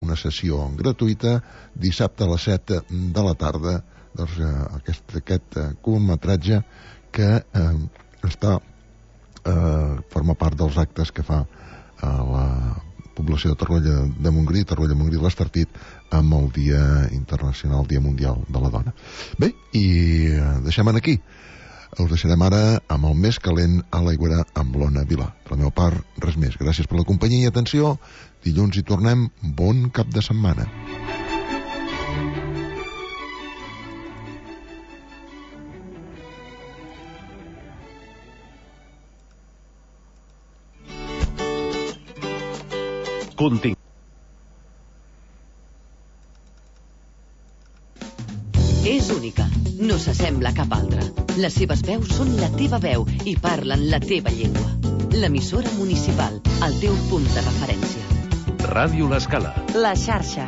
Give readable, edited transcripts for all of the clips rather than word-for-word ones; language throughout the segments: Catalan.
una sessió gratuïta dissabte a les 7 de la tarda, doncs, aquest curtmetratge que forma part dels actes que fa la població de Torroella de Montgrí, l'Estartit, amb el Dia Internacional, Dia Mundial de la Dona. Bé, i deixem aquí. Us deixarem ara amb el més calent a l'Aigüera amb l'Ona Vilà. Per la meva part, res més. Gràcies per la companyia i atenció. Dilluns hi tornem. Bon cap de setmana. És única, no s'assembla a cap altra. Les seves veus són la teva veu i parlen la teva llengua. L'emissora municipal, el teu punt de referència. Ràdio L'Escala. La xarxa.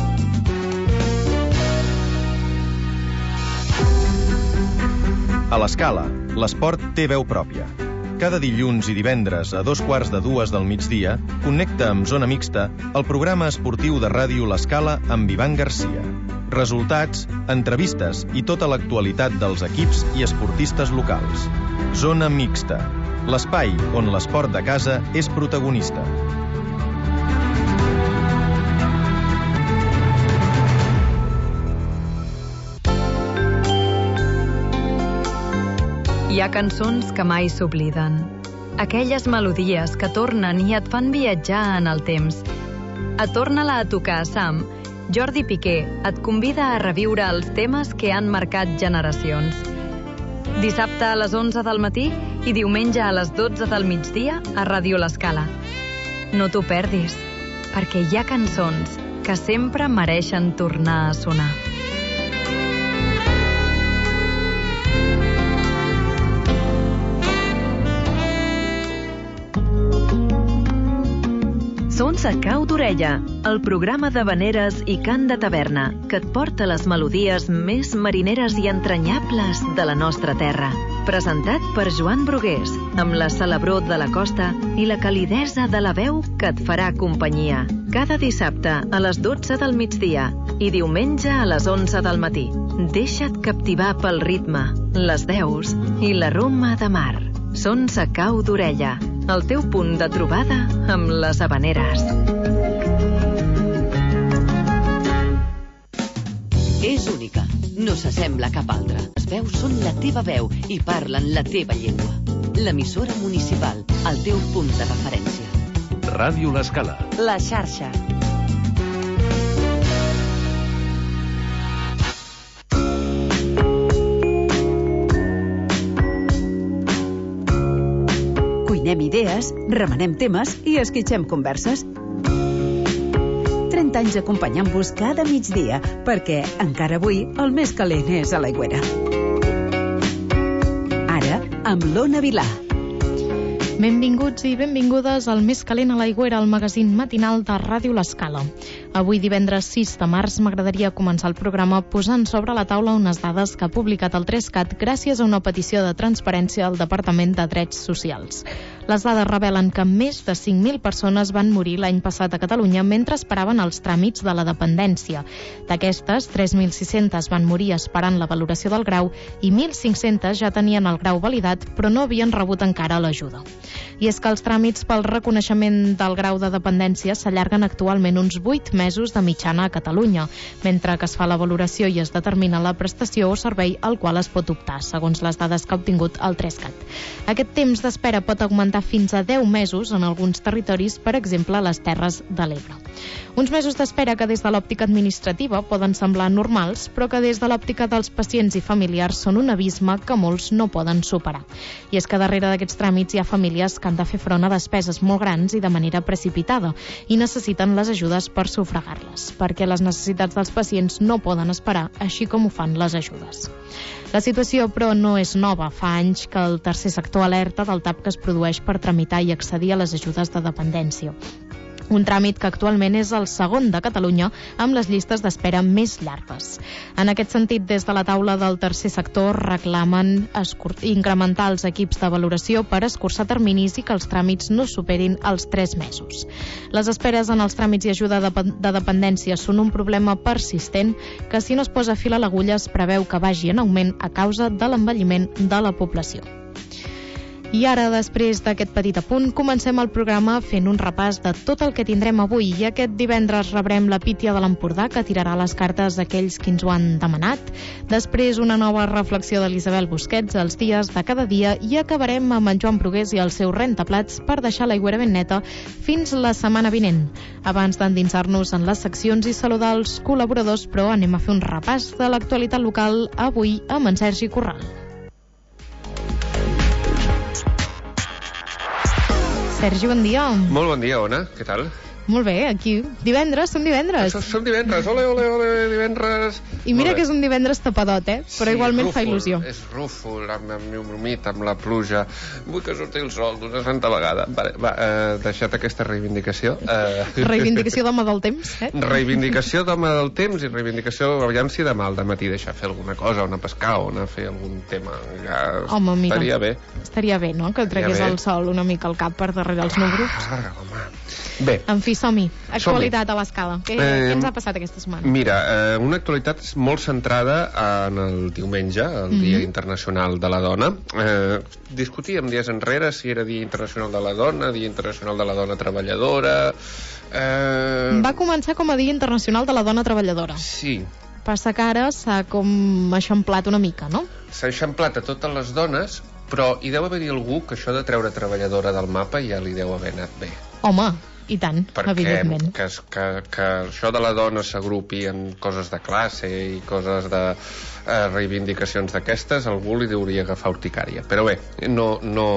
A l'Escala, l'esport té veu pròpia. Cada dilluns i divendres a 2:45 del migdia, connecta amb Zona Mixta el programa esportiu de Ràdio L'Escala amb Ivan Garcia. Resultats, entrevistes i tota l'actualitat dels equips i esportistes locals. Zona Mixta, l'espai on l'esport de casa és protagonista. Hi ha cançons que mai s'obliden. Aquelles melodies que tornen i et fan viatjar en el temps. A Torna-la a tocar, Sam, Jordi Piqué et convida a reviure els temes que han marcat generacions. Dissabte a les 11 del matí i diumenge a les 12 del migdia a Ràdio L'Escala. No t'ho perdis, perquè hi ha cançons que sempre mereixen tornar a sonar. Sons a cau d'orella, el programa d'havaneres i cant de taverna que et porta les melodies més marineres i entranyables de la nostra terra. Presentat per Joan Brugués, amb la celebró de la costa i la calidesa de la veu que et farà companyia. Cada dissabte a les 12 del migdia i diumenge a les 11 del matí. Deixa't captivar pel ritme, les veus i l'aroma de mar. Sons a cau d'orella, el teu punt de trobada amb les havaneres. És única, no s'assembla a cap altra. Les veus són la teva veu i parlen la teva llengua. L'emissora municipal, el teu punt de referència. Ràdio L'Escala. La xarxa. Cuinem idees, remenem temes i esquitxem converses. 30 anys acompanyant-vos cada migdia, perquè encara avui el més calent és a l'Aigüera. Ara, amb l'Ona Vilà. Benvinguts i benvingudes al Més calent a l'Aigüera, el magazín matinal de Ràdio L'Escala. Avui, divendres 6 de març, m'agradaria començar el programa posant sobre la taula unes dades que ha publicat el 3CAT gràcies a una petició de transparència al Departament de Drets Socials. Les dades revelen que més de 5.000 persones van morir l'any passat a Catalunya mentre esperaven els tràmits de la dependència. D'aquestes, 3.600 van morir esperant la valoració del grau i 1.500 ja tenien el grau validat però no havien rebut encara l'ajuda. I és que els tràmits pel reconeixement del grau de dependència s'allarguen actualment uns 8 mesos de mitjana a Catalunya, mentre que es fa la valoració i es determina la prestació o servei al qual es pot optar, segons les dades que ha obtingut el 3CAT. Aquest temps d'espera pot augmentar fins a 10 mesos en alguns territoris, per exemple a les Terres de l'Ebre. Uns mesos d'espera que des de l'òptica administrativa poden semblar normals, però que des de l'òptica dels pacients i familiars són un abisme que molts no poden superar. I és que darrere d'aquests tràmits hi ha famílies que han de fer front a despeses molt grans i de manera precipitada i necessiten les ajudes per sufragar-les, perquè les necessitats dels pacients no poden esperar, així com ho fan les ajudes. La situació, però, no és nova. Fa anys que el tercer sector alerta del tap que es produeix per tramitar i accedir a les ajudes de dependència. un tràmit que actualment és el segon de Catalunya amb les llistes d'espera més llargues. En aquest sentit, des de la taula del tercer sector reclamen incrementar els equips de valoració per escurçar terminis i que els tràmits no superin els 3 mesos. Les esperes en els tràmits i ajuda de dependència són un problema persistent que, si no es posa fil a l'agulla, es preveu que vagi en augment a causa de l'envelliment de la població. I ara, després d'aquest petit apunt, comencem el programa fent un repàs de tot el que tindrem avui. I aquest divendres rebrem la Pítia de l'Empordà, que tirarà les cartes d'aquells que ens ho han demanat. Després, una nova reflexió de l'Isabel Busquets, els dies de cada dia, i acabarem amb en Joan Brugués i el seu rentaplats per deixar l'aigüera ben neta fins la setmana vinent. Abans d'endinsar-nos en les seccions i saludar els col·laboradors, però anem a fer un repàs de l'actualitat local avui amb en Sergi Corral. Sergi, bon dia. Molt bon dia, Ona. Què tal? Molt bé, aquí. Divendres, som divendres. Som divendres, ole, ole, ole, divendres. I mira que és un divendres tapadot, però sí, igualment rúfol, fa il·lusió. És rúfol, amb humit, amb la pluja. Vull que surti el sol d'una santa vegada. Va, deixat aquesta reivindicació. Reivindicació d'home del temps, Reivindicació d'home del temps i reivindicació, aviam si demà al dematí deixar fer alguna cosa, o anar a pescar, o anar a fer algun tema. Ja home, mira, estaria bé. Estaria bé, no?, que tregués el sol una mica al cap per darrere els núvols. Home. Bé. En fi, som-hi. Actualitat a l'Escala. Què ens ha passat aquesta setmana? Mira, una actualitat molt centrada en el diumenge, el Dia Internacional de la Dona. Discutíem dies enrere si era Dia Internacional de la Dona, Dia Internacional de la Dona Treballadora... Va començar com a Dia Internacional de la Dona Treballadora. Sí. Passa que ara s'ha com eixamplat una mica, no? S'ha eixamplat a totes les dones, però hi deu haver-hi algú que això de treure treballadora del mapa ja li deu haver anat bé. Home, i tant, evidentment. Perquè que això de la dona s'agrupi en coses de classe i coses de reivindicacions d'aquestes, algú li hauria agafar urticària. Però bé, no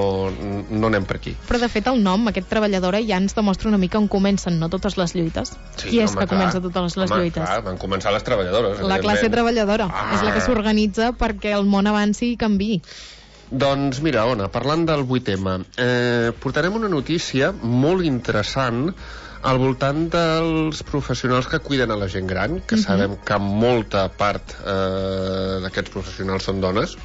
anem per aquí. Però de fet el nom, aquest treballadora, ja ens demostra una mica on comencen, no totes les lluites. Sí, qui és que comença totes les lluites? Clar, van començar les treballadores. La classe treballadora és la que s'organitza perquè el món avanci i canviï. Doncs mira, Ona, parlant del 8M, portarem una notícia molt interessant al voltant dels professionals que cuiden a la gent gran, que sabem que molta part d'aquests professionals són dones.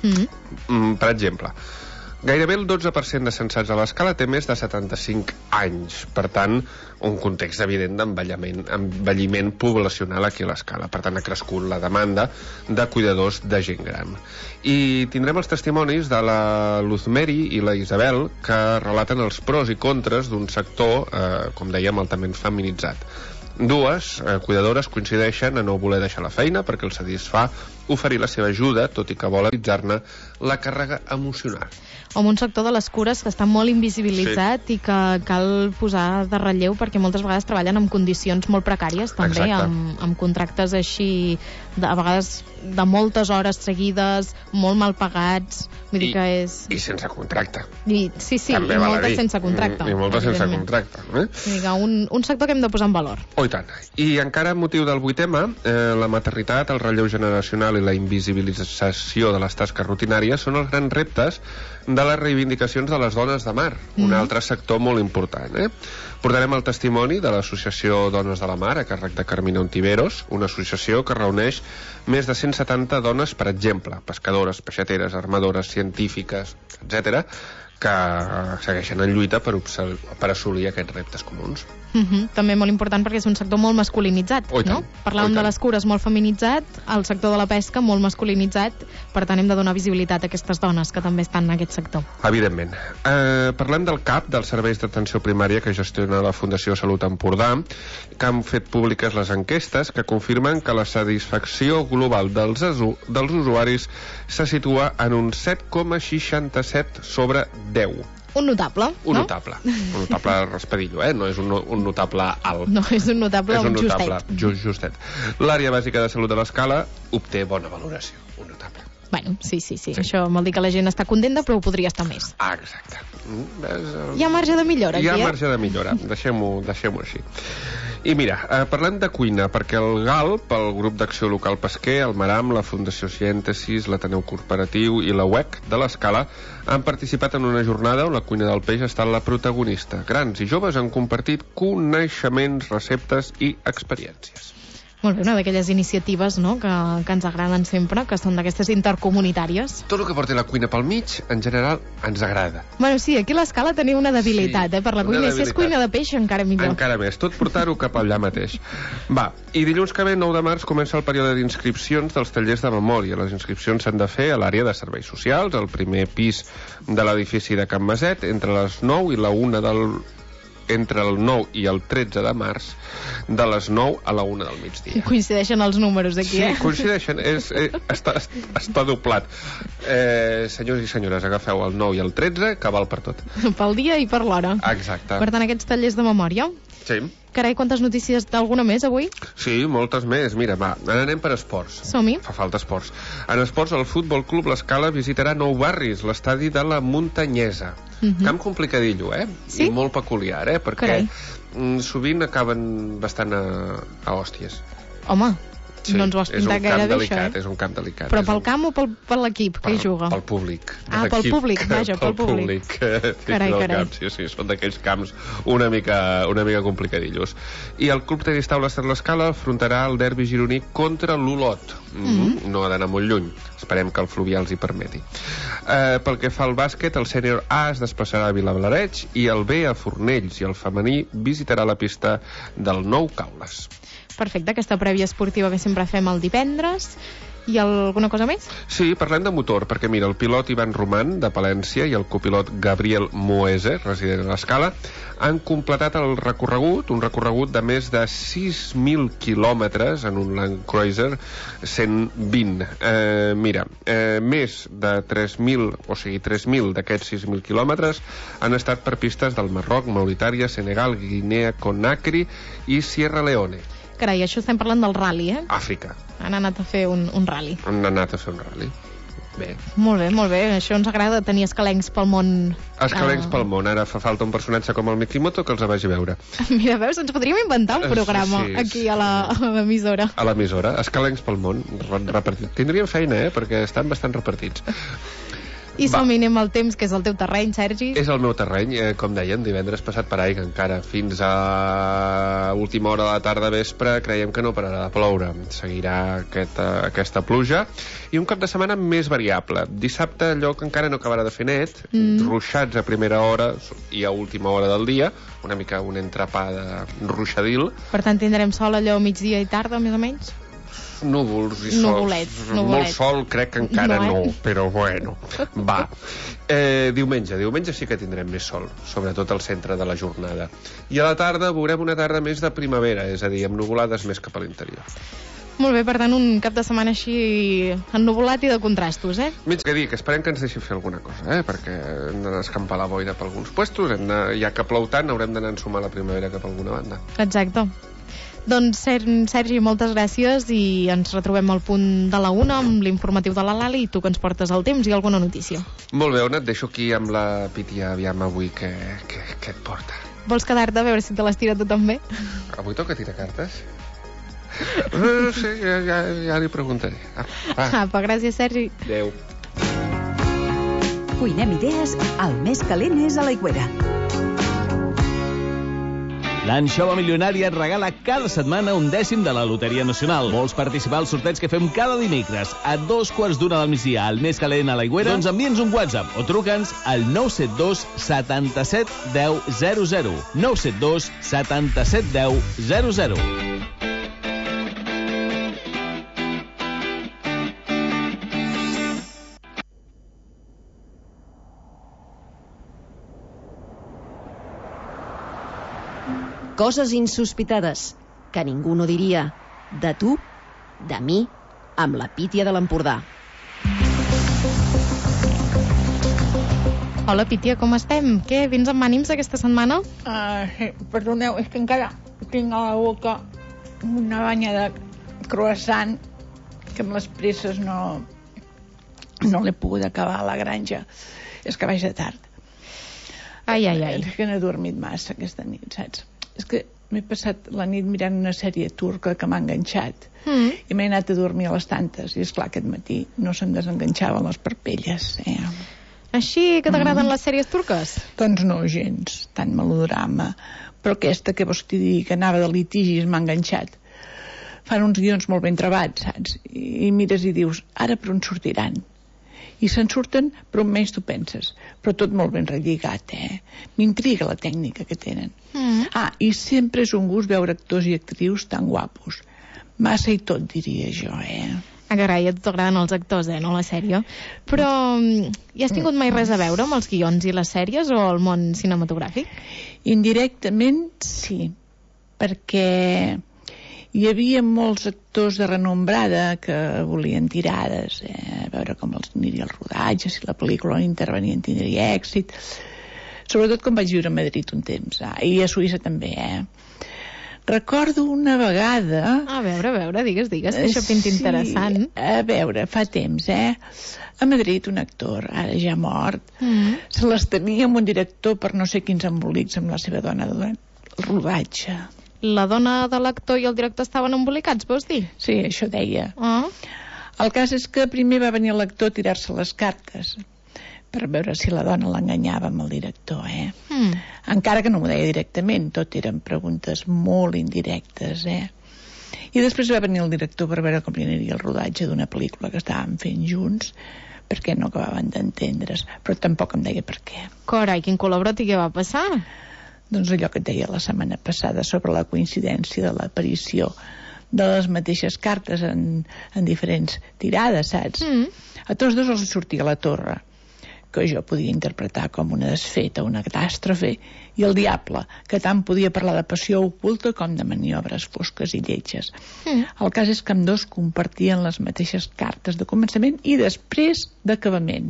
Per exemple, gairebé el 12% de censats a l'Escala té més de 75 anys. Per tant, un context evident d'envelliment poblacional aquí a l'Escala. Per tant, ha crescut la demanda de cuidadors de gent gran. I tindrem els testimonis de la Luzmeri i la Isabel, que relaten els pros i contres d'un sector, com dèiem, altament feminitzat. Dues cuidadores coincideixen a no voler deixar la feina perquè els satisfà oferir la seva ajuda, tot i que vol analitzar-ne la càrrega emocional. Home, un sector de les cures que està molt invisibilitzat i que cal posar de relleu perquè moltes vegades treballen en condicions molt precàries, també, amb contractes així, a vegades de moltes hores seguides, molt mal pagats, vull dir que és... I sense contracte. Sí, i moltes sense contracte. I moltes sense contracte. Vull dir que un sector que hem de posar en valor. Oh, i tant. I encara amb motiu del 8M, la maternitat, el relleu generacional i la invisibilització de les tasques rutinàries són els grans reptes de les reivindicacions de les dones de mar, un altre sector molt important. Portarem el testimoni de l'Associació Dones de la Mar, a càrrec de Carmina Ontiveros, una associació que reuneix més de 170 dones, per exemple, pescadores, peixateres, armadores, científiques, etc., que segueixen en lluita per assolir aquests reptes comuns. També molt important perquè és un sector molt masculinitzat, no? Parlàvem de les cures molt feminitzat, el sector de la pesca molt masculinitzat, per tant hem de donar visibilitat a aquestes dones que també estan en aquest sector. Evidentment. Parlem del CAP, dels serveis d'atenció primària que gestiona la Fundació Salut Empordà, que han fet públiques les enquestes que confirmen que la satisfacció global dels usuaris se situa en un 7,67 sobre 10. Un notable, no? Un notable raspadillo, no és un notable alt. No, és un notable justet. L'àrea bàsica de salut de l'Escala obté bona valoració, un notable. Bueno, sí. Això vol dir que la gent està contenta, però ho podria estar més. Exacte. Hi ha marge de millora, aquí, Hi ha marge de millora, deixem-ho així. I mira, parlem de cuina, perquè el GALP, el Grup d'Acció Local Pesquer, el MARAM, la Fundació Cièntesis, l'Ateneu Corporatiu i la UEC de l'Escala han participat en una jornada on la cuina del peix ha estat la protagonista. Grans i joves han compartit coneixements, receptes i experiències. Molt bé, una d'aquelles iniciatives, no?, que ens agraden sempre, que són d'aquestes intercomunitàries. Tot el que porti la cuina pel mig, en general, ens agrada. Bueno, sí, aquí a l'Escala teniu una debilitat, per la cuina. Si és cuina de peix, encara millor. Encara més, tot portar-ho cap allà mateix. Va, i dilluns que ve, 9 de març, comença el període d'inscripcions dels tallers de memòria. Les inscripcions s'han de fer a l'àrea de serveis socials, al primer pis de l'edifici de Can Maset, entre les 9 i la 1 entre el 9 i el 13 de març, de les 9 a la 1 del migdia. Coincideixen els números aquí, Sí, coincideixen, està doblat. Senyors i senyores, agafeu el 9 i el 13, que val per tot. Pel dia i per l'hora. Exacte. Per tant, aquests tallers de memòria. Sí. Carai, quantes notícies, alguna més avui? Sí, moltes més. Mira, va, ara anem per esports. Som-hi. Fa falta esports. En esports, el Futbol Club l'Escala visitarà Nou Barris, l'estadi de la Muntanyesa. Camp complicadillo, Sí? I molt peculiar, perquè sovint acaben bastant a hòsties. Home, Sí, no ens ho has pintat gaire bé, això, és un camp delicat. Però pel camp o per l'equip que hi juga? Pel públic. Pel públic, vaja, pel públic. Carai. Sí, són d'aquells camps una mica complicadillos. I el Club Tenis Taula Estat l'Escala afrontarà el derbi gironí contra l'Olot. No ha d'anar molt lluny. Esperem que el Fluvià els hi permeti. Pel que fa al bàsquet, el sènior A es desplaçarà a Vilablareix i el B a Fornells, i el femení visitarà la pista del Nou Caules. Perfecte, aquesta prèvia esportiva que sempre fem el divendres. I alguna cosa més? Sí, parlem de motor, perquè mira, el pilot Ivan Roman, de Palència, i el copilot Gabriel Moese, resident a l'Escala, han completat el recorregut, un recorregut de més de 6.000 quilòmetres en un Land Cruiser 120. Més de 3.000, o sigui, 3.000 d'aquests 6.000 quilòmetres han estat per pistes del Marroc, Mauritània, Senegal, Guinea, Conakry i Sierra Leone. Carai, això estem parlant del rally, Àfrica. Han anat a fer un rally. Bé. Molt bé. Això ens agrada, tenir escalencs pel món. Escalencs pel món. Ara fa falta un personatge com el Mikimoto que els vagi a veure. Mira, veus, ens podríem inventar un programa aquí a l'emissora. A l'emissora. Escalencs pel món. Tindríem feina, perquè estan bastant repartits. I som-hi, anem al temps, que és el teu terreny, Sergi. És el meu terreny, com deien, divendres passat per aigua encara. Fins a última hora de la tarda vespre creiem que no pararà de ploure. Seguirà aquesta pluja. I un cap de setmana més variable. Dissabte, allò que encara no acabarà de fer net, ruixats a primera hora i a última hora del dia, una mica un entrepà de ruixadil. Per tant, tindrem sol allò migdia i tarda, més o menys? Núvols i sols. Molt sol crec que encara no, però bueno, va. Diumenge sí que tindrem més sol, sobretot al centre de la jornada. I a la tarda veurem una tarda més de primavera, és a dir, amb nuvolades més cap a l'interior. Molt bé, per tant, un cap de setmana així ennuvolat i de contrastos, Mig que dir, que esperem que ens deixi fer alguna cosa, perquè hem d'anar a escampar la boira per alguns puestos, ja que plou tant, haurem d'anar a ensumar la primavera cap a alguna banda. Exacte. Doncs, Sergi, moltes gràcies i ens retrobem al punt de la 1 amb l'informatiu de la Lali i tu que ens portes el temps i alguna notícia. Molt bé, Ona, et deixo aquí amb la Pítia, aviam avui què et porta. Vols quedar-te a veure si te les tira tu també? Avui toca tirar cartes? No sé, ja li preguntaré. Apa, gràcies, Sergi. Adéu. Cuinem idees, el més calent és a l'aigüera. L'Anxova Milionària et regala cada setmana 1/10 de la Loteria Nacional. Vols participar al sorteig que fem cada dimecres a 2:15 del migdia al més calent a l'aigüera? Doncs envia'ns un WhatsApp o truca'ns al 972 77 10 00. 972 77 10 00. Coses insospitades que ningú no diria. De tu, de mi, amb la Pítia de l'Empordà. Hola, Pítia, com estem? Què, vins amb ànims aquesta setmana? Sí, perdoneu, és que encara tinc a la boca una banya de croissant que amb les presses no l'he pogut acabar a la granja. És que vaig de tard. Ai. És que no he dormit massa aquesta nit, saps? És que m'he passat la nit mirant una sèrie turca que m'ha enganxat i m'he anat a dormir a les tantes i esclar, aquest matí no se'm desenganxaven les parpelles. Així que t'agraden les sèries turques? Doncs no gens, tant melodrama, però aquesta que vols que digui que anava de litigis m'ha enganxat. Fan uns guions molt ben trebats, saps? I mires i dius, ara per on sortiran? I se'n surten per on menys tu penses, però tot molt ben relligat, M'intriga la tècnica que tenen. I sempre és un gust veure actors i actrius tan guapos. Massa i tot, diria jo, Carai, a tu t'agraden els actors, no la sèrie. Però hi has tingut mai res a veure amb els guions i les sèries o el món cinematogràfic? Indirectament, sí, perquè hi havia molts actors de renombrada que volien tirades, a veure com els aniria el rodatge, si la pel·lícula on intervenien tindria èxit, sobretot quan vaig viure a Madrid un temps, i a Suïssa també, Recordo una vegada... A veure, digues, que això pinta interessant. A veure, fa temps, a Madrid un actor, ara ja mort, se les tenia amb un director per no sé quins embolics amb la seva dona durant el rodatge. La dona de l'actor i el director estaven embolicats, vols dir? Sí, això deia. El cas és que primer va venir l'actor a tirar-se les cartes per veure si la dona l'enganyava amb el director, Encara que no m'ho deia directament, tot eren preguntes molt indirectes, I després va venir el director per veure com li aniria el rodatge d'una pel·lícula que estàvem fent junts, perquè no acabaven d'entendre's, però tampoc em deia per què. Carai, quin col·laborat i què va passar? Doncs allò que et deia la setmana passada sobre la coincidència de l'aparició de les mateixes cartes en diferents tirades, saps? A tots dos els sortia la torre, que jo podia interpretar com una desfeta, una catàstrofe, i el diable, que tant podia parlar de passió oculta com de maniobres fosques i lletges. El cas és que ambdós compartien les mateixes cartes de començament i després d'acabament.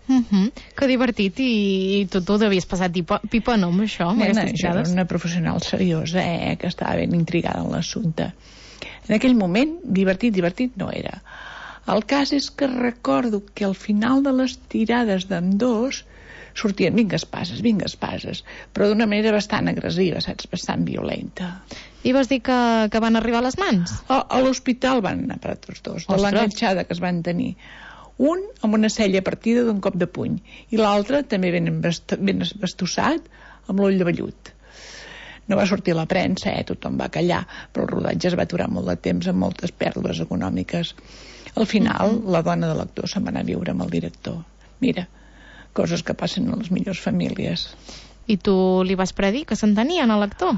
Que divertit, i tu devies passar pipa, no, amb això? Nena, jo era una professional seriosa, que estava ben intrigada en l'assumpte. En aquell moment, divertit no era. El cas és que recordo que al final de les tirades d'ambdós sortien vinga espases, però d'una manera bastant agressiva, saps? Bastant violenta. I vols dir que van arribar a les mans? A l'hospital van anar per tots dos, de l'enganxada que es van tenir. Un amb una cella partida d'un cop de puny i l'altre també ben embastossat amb l'ull de vellut. No va sortir a la premsa, tothom va callar, però el rodatge es va aturar molt de temps amb moltes pèrdues econòmiques. Al final, la dona de l'actor se'n va anar a viure amb el director. Mira, coses que passen a les millors famílies. I tu li vas predir que s'entenien a l'actor?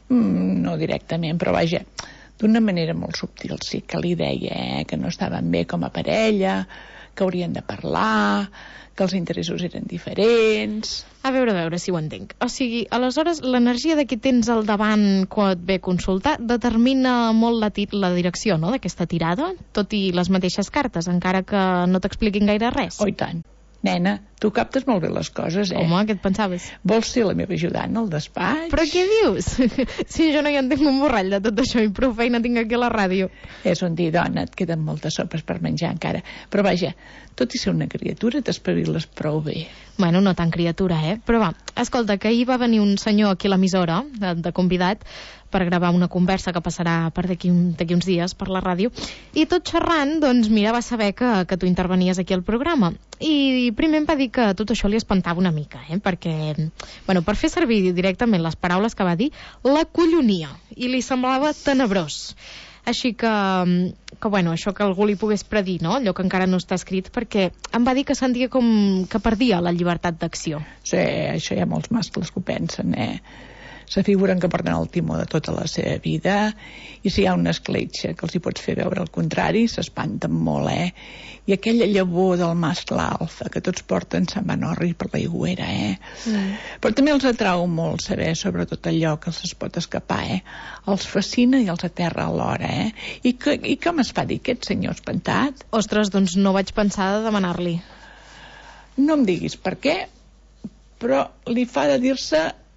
No directament, però vaja, d'una manera molt subtil sí que li deia que no estaven bé com a parella, que haurien de parlar, que els interessos eren diferents... A veure si ho entenc. O sigui, aleshores, l'energia de qui tens al davant quan et ve a consultar determina molt la direcció, no?, d'aquesta tirada, tot i les mateixes cartes, encara que no t'expliquin gaire res. Oh, i tant. Nena, tu captes molt bé les coses, Home, què et pensaves? Vols ser la meva ajudant al despatx? Però què dius? Si jo no hi entenc un borrall de tot això i prou feina tinc aquí a la ràdio. És un dir, dona, et queden moltes sopes per menjar encara. Però vaja, tot i ser una criatura, t'espaviles prou bé. Bueno, no tan criatura, Però va, escolta, que ahir va venir un senyor aquí a l'emissora, de convidat, per gravar una conversa que passarà per d'aquí uns dies per la ràdio, i tot xerrant, doncs mira, va saber que tu intervenies aquí al programa. I primer em va dir que tot això li espantava una mica, perquè, bueno, per fer servir directament les paraules que va dir, la collonia, i li semblava tenebrós. Així que, bueno, això que algú li pogués predir, no?, allò que encara no està escrit, perquè em va dir que sentia com que perdia la llibertat d'acció. Sí, això hi ha molts mascles que ho pensen, s'afiguren que porten el timó de tota la seva vida, i si hi ha una escletxa que els hi pots fer veure el contrari, s'espanten molt, I aquella llavor del mascle alfa que tots porten se'n van orri per l'aigüera, Però també els atrau molt saber sobre tot allò que els pot escapar, Els fascina i els aterra alhora, I com es fa dir aquest senyor espantat? Ostres, doncs no vaig pensar de demanar-li. No em diguis per què, però li fa de dir-se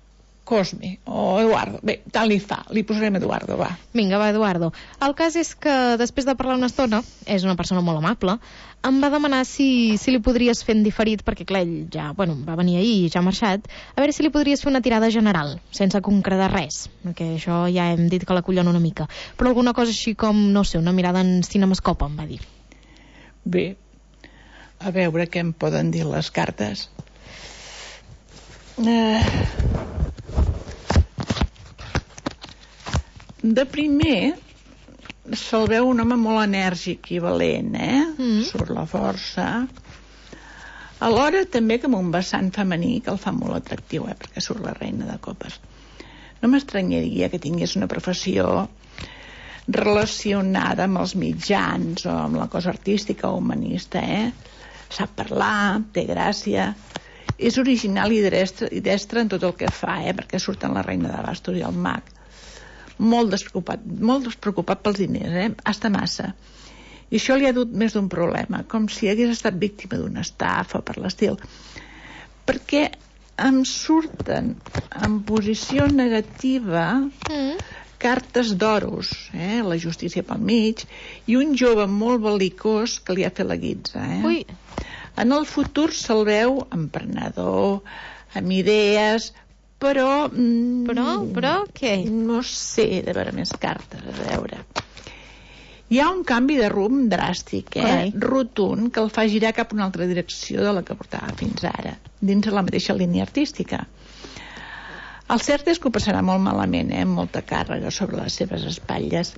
Cosme o Eduardo. Bé, tant li fa, li posarem Eduardo, va. Vinga, va, Eduardo. El cas és que després de parlar una estona, és una persona molt amable, em va demanar si li podries fer en diferit, perquè clar, ell ja, va venir ahir i ja ha marxat, a veure si li podries fer una tirada general, sense concretar res, perquè això ja hem dit que la collona una mica, però alguna cosa així com, no sé, una mirada en cinemascopa, em va dir. Bé, a veure què em poden dir les cartes. De primer se'l veu un home molt enèrgic i valent, surt la força. Alhora també com un vessant femení que el fa molt atractiu, perquè surt la reina de copes. No m'estranyaria que tingués una professió relacionada amb els mitjans o amb la cosa artística o humanista, Sap parlar, té gràcia, és original i destre en tot el que fa, perquè surten la reina de bastos i el mag. Molt despreocupat pels diners, hasta massa. I això li ha dut més d'un problema, com si hagués estat víctima d'una estafa per l'estil. Perquè em surten en posició negativa cartes d'oros, la justícia pel mig, i un jove molt bel·licós que li ha fet la guitza. Ui. En el futur se'l veu emprenedor, amb idees, però què? No sé, de veure més cartes, a veure. Hi ha un canvi de rumb dràstic, rotund, que el fa girar cap a una altra direcció de la que portava fins ara, dins de la mateixa línia artística. El cert és que ho passarà molt malament, amb molta càrrega sobre les seves espatlles.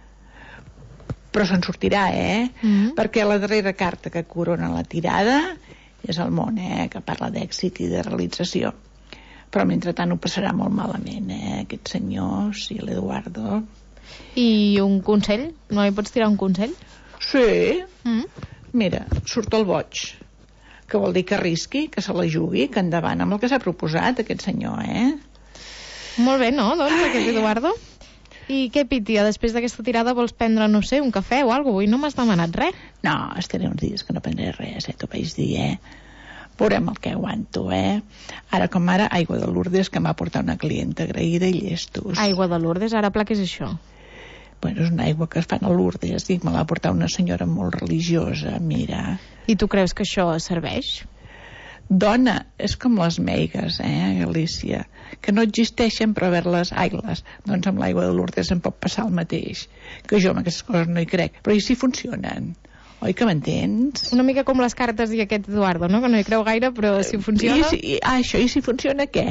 Però se'n sortirà, perquè la darrera carta que corona la tirada és el món, que parla d'èxit i de realització. Però mentrestant ho passarà molt malament, aquest senyor, sí, l'Eduardo. I un consell? No li pots tirar un consell? Sí. Mira, surt el boig, que vol dir que arrisqui, que se la jugui, que endavant amb el que s'ha proposat aquest senyor, Molt bé, no, doncs, aquest Eduardo? I què, Pítia, després d'aquesta tirada vols prendre, no sé, un cafè o alguna cosa? Avui no m'has demanat res. No, estaré uns dies que no prendré res, t'ho vaig dir, Veurem el que aguanto, Ara com ara, aigua de Lourdes, que m'ha portat una clienta agraïda i llestos. Aigua de Lourdes? Ara, pla, què és això? Bueno, és una aigua que es fan a Lourdes, i me l'ha portat una senyora molt religiosa, mira. I tu creus que això serveix? Dona, és com les meigues, Galícia, que no existeixen però haver-les aigles. Doncs amb l'aigua de Lourdes em pot passar el mateix, que jo amb aquestes coses no hi crec, però i si funcionen? Oi que m'entens? Una mica com les cartes i aquest Eduardo, no? Que no hi creu gaire, però si funciona... Això, i si funciona què?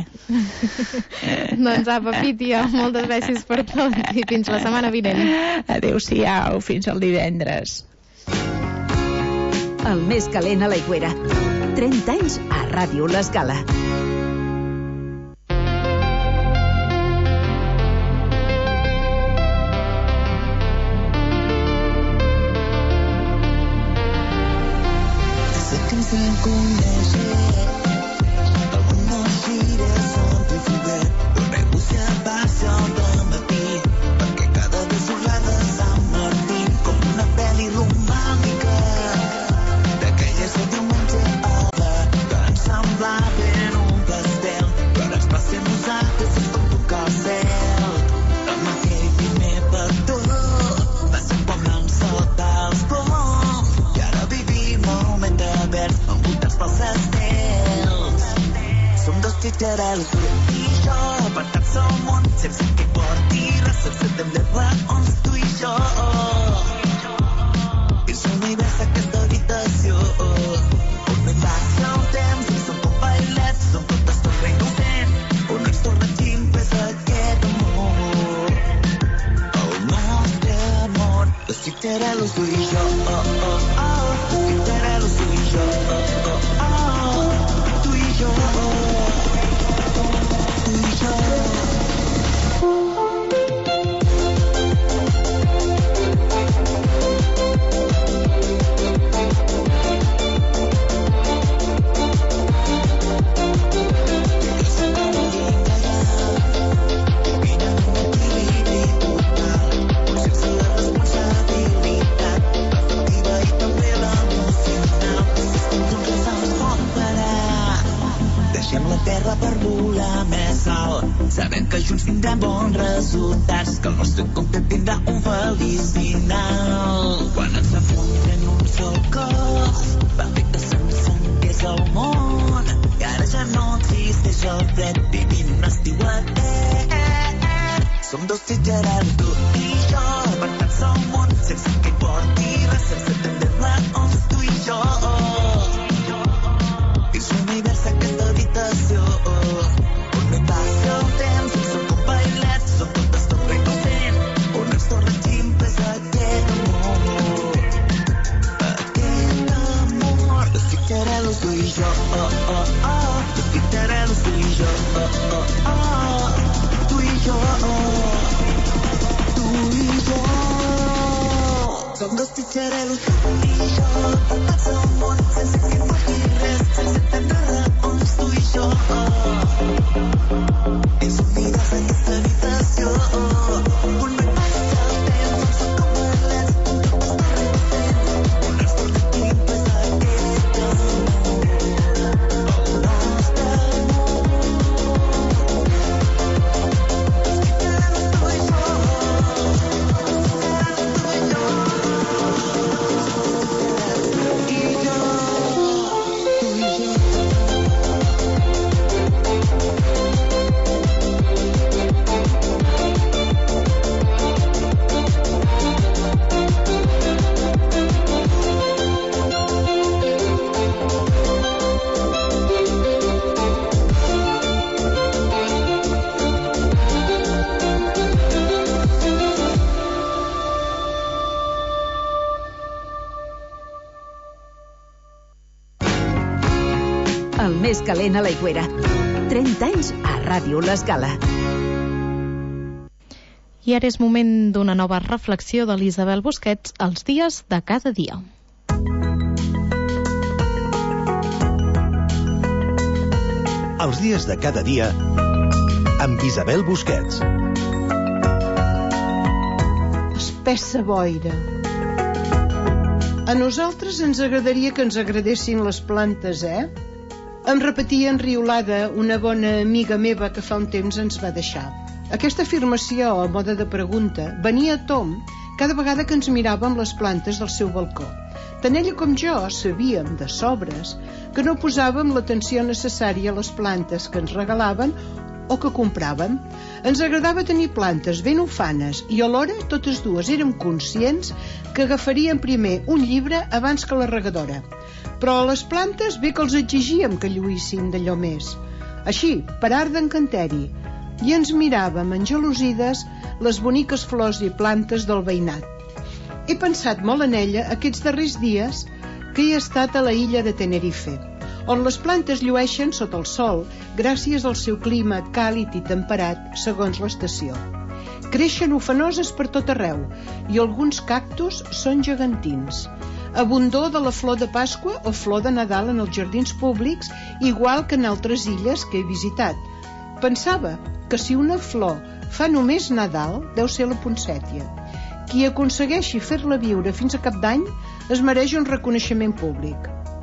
Doncs apa, Pítia, moltes gràcies per tot i fins la setmana vinent. Adéu-siau, fins el divendres. El més calent a l'aigüera. 30 anys a Ràdio L'Escala. Literal, i jo, apartats al món, sense que porti res, sense de raons, tu i jo. És un univers aquesta habitació, on no hi passa el temps, i som com bailets, som totes torre innocent, on ens torna ximpes aquest amor. El nostre amor, desitjaré-los tu i jo, desitjaré-los tu i jo, tu i jo. Sense la responsabilitat afectiva i també l'emocional, tindrà bons resultats, que el nostre compte tindrà un feliç final. Quan ens apunten un sol cos, va fer que s'encentés el món, i ara ja no existeix el fred, vivint un estiuet. Som dos xitxarels, tu i jo, apartats al món, sense que hi porti res, sense tenir raons, tu i jo. Dins l'univers d'aquesta habitació, on no passa el temps, som com bailets, som totes tot innocent, on ens torregim ple aquest amor. Aquest amor, dos xitxarels, tu i jo, dos xitxarels, tu i jo, tu i jo. Som dos xitxarels, tu i jo, apartats al món, sense que hi porti res, sense prendre raons, tu i jo. Dins l'univers d'aquesta habitació, on no hi passa el temps, som com bailets, on tot és tan innocent, on ens tornem ple d'aquest amor, el nostre amor. Dos xitxarels, tu i jo. El més calent a l'Aigüera. 30 anys a Ràdio L'Escala. I ara és moment d'una nova reflexió de l'Isabel Busquets, Els dies de cada dia. Els dies de cada dia amb Isabel Busquets. Espessa boira. A nosaltres ens agradaria que ens agradessin les plantes, Em repetia enriolada una bona amiga meva que fa un temps ens va deixar. Aquesta afirmació, a mode de pregunta, venia a tom cada vegada que ens miràvem les plantes del seu balcó. Tant ella com jo sabíem, de sobres, que no posàvem l'atenció necessària a les plantes que ens regalaven o que compràvem. Ens agradava tenir plantes ben ufanes i alhora totes dues érem conscients que agafaríem primer un llibre abans que la regadora. Però a les plantes bé que els exigíem que lluïssin d'allò més. Així, per art d'encanteri, i ens miràvem engelosides les boniques flors i plantes del veïnat. He pensat molt en ella aquests darrers dies que he estat a la illa de Tenerife, on les plantes llueixen sota el sol gràcies al seu clima càlid i temperat segons l'estació. Creixen ufanoses per tot arreu i alguns cactus són gegantins. Abundor de la flor de Pasqua o flor de Nadal en els jardins públics, igual que en altres illes que he visitat. Pensava que si una flor fa només Nadal, deu ser la poncètia. Qui aconsegueixi fer-la viure fins a Cap d'Any es mereix un reconeixement públic.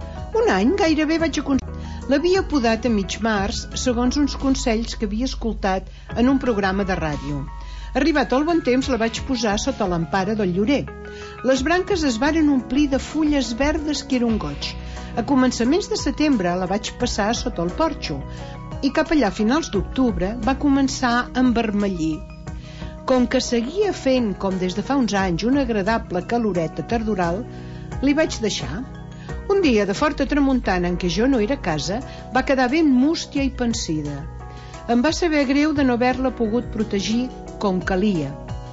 Un any gairebé vaig aconseguir. L'havia podat a mig març, segons uns consells que havia escoltat en un programa de ràdio. Arribat el bon temps, la vaig posar sota l'empara del llorer. Les branques es varen omplir de fulles verdes que era un goig. A començaments de setembre la vaig passar sota el porxo i cap allà a finals d'octubre va començar a envermellir. Com que seguia fent, com des de fa uns anys, una agradable caloreta tardoral, li vaig deixar. Un dia de forta tramuntana en què jo no era a casa, va quedar ben mústia i pensida. Em va saber greu de no haver-la pogut protegir com calia.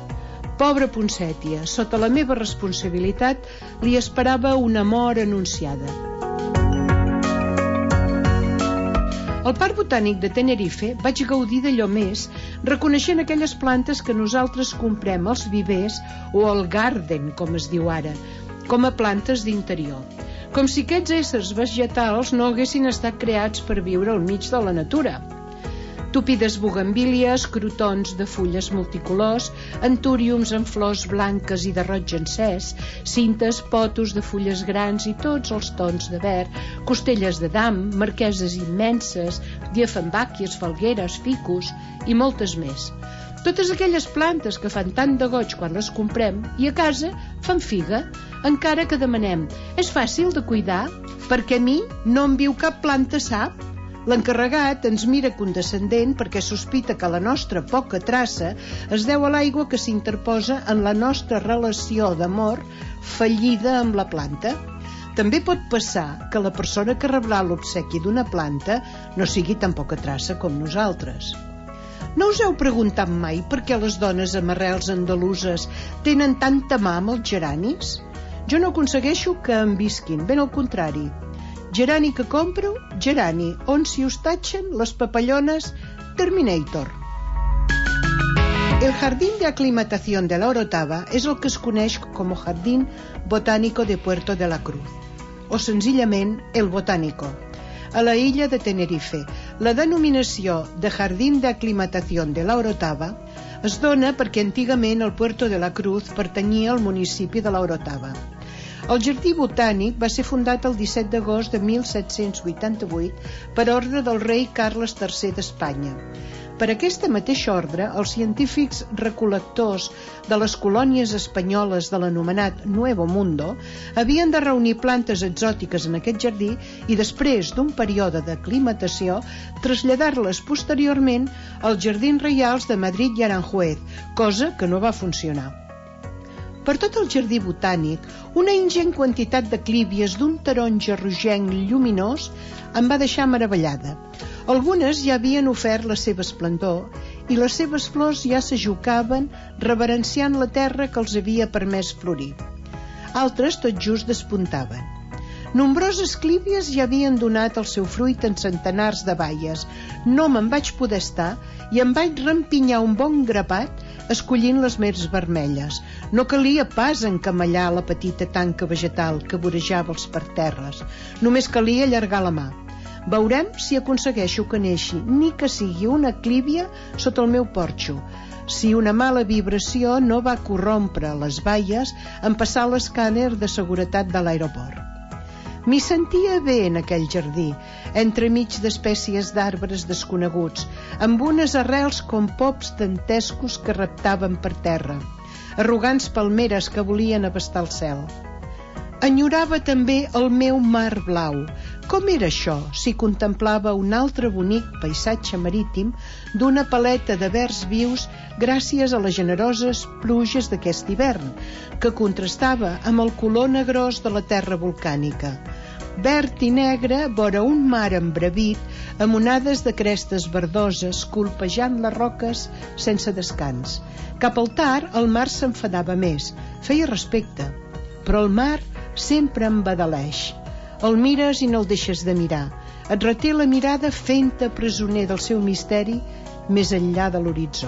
Pobra poncètia, sota la meva responsabilitat li esperava una mort anunciada. Al Parc Botànic de Tenerife vaig gaudir d'allò més, reconeixent aquelles plantes que nosaltres comprem als vivers o al garden, com es diu ara, com a plantes d'interior. Com si aquests éssers vegetals no haguessin estat creats per viure al mig de la natura. Tupides bugambílies, crotons de fulles multicolors, antúriums amb flors blanques i de roig encès, cintes, potos de fulles grans i tots els tons de verd, costelles de dam, marqueses immenses, diefenbàquies, falgueres, ficus i moltes més. Totes aquelles plantes que fan tant de goig quan les comprem i a casa fan figa, encara que demanem: és fàcil de cuidar? Perquè a mi no em viu cap planta sap. L'encarregat ens mira condescendent perquè sospita que la nostra poca traça es deu a l'aigua que s'interposa en la nostra relació d'amor fallida amb la planta. També pot passar que la persona que rebrà l'obsequi d'una planta no sigui tan poca traça com nosaltres. No us heu preguntat mai per què les dones amb arrels andaluses tenen tanta mà amb els geranis? Jo no aconsegueixo que em visquin, ben al contrari. Gerani que compro, gerani, on si us tatxen les papallones Terminator. El Jardín de Aclimatación de la Orotava és el que es coneix com a Jardín Botánico de Puerto de la Cruz, o senzillament el Botánico, a la illa de Tenerife. La denominació de Jardín de Aclimatación de la Orotava es dona perquè antigament el Puerto de la Cruz pertanyia al municipi de la Orotava. El Jardí Botànic va ser fundat el 17 d'agost de 1788 per ordre del rei Carles III d'Espanya. Per aquesta mateixa ordre, els científics recol·lectors de les colònies espanyoles de l'anomenat Nuevo Mundo havien de reunir plantes exòtiques en aquest jardí i després d'un període d'aclimatació traslladar-les posteriorment als jardins reials de Madrid i Aranjuez, cosa que no va funcionar. Per tot el jardí botànic, una ingent quantitat de clívies d'un taronja rogenc lluminós em va deixar meravellada. Algunes ja havien ofert la seva esplendor i les seves flors ja s'ajucaven reverenciant la terra que els havia permès florir. Altres tot just despuntaven. Nombroses clívies ja havien donat el seu fruit en centenars de baies. No me'n vaig poder estar i em vaig rempinyar un bon grapat escollint les més vermelles. No calia pas encamellar la petita tanca vegetal que vorejava els parterres. Només calia allargar la mà. Veurem si aconsegueixo que neixi, ni que sigui una clívia sota el meu porxo, si una mala vibració no va corrompre les baies en passar l'escàner de seguretat de l'aeroport. M'hi sentia bé en aquell jardí, entremig d'espècies d'arbres desconeguts, amb unes arrels com pops dantescos que reptaven per terra, arrogants palmeres que volien abastar el cel. Enyorava també el meu mar blau. Com era això si contemplava un altre bonic paisatge marítim d'una paleta de verds vius gràcies a les generoses pluges d'aquest hivern, que contrastava amb el color negrós de la terra volcànica. Verd i negre vora un mar embravit amb onades de crestes verdoses colpejant les roques sense descans. Cap al tard el mar s'enfadava més, feia respecte, però el mar sempre embadaleix. El mires i no el deixes de mirar. Et reté la mirada fent-te presoner del seu misteri més enllà de l'horitzó.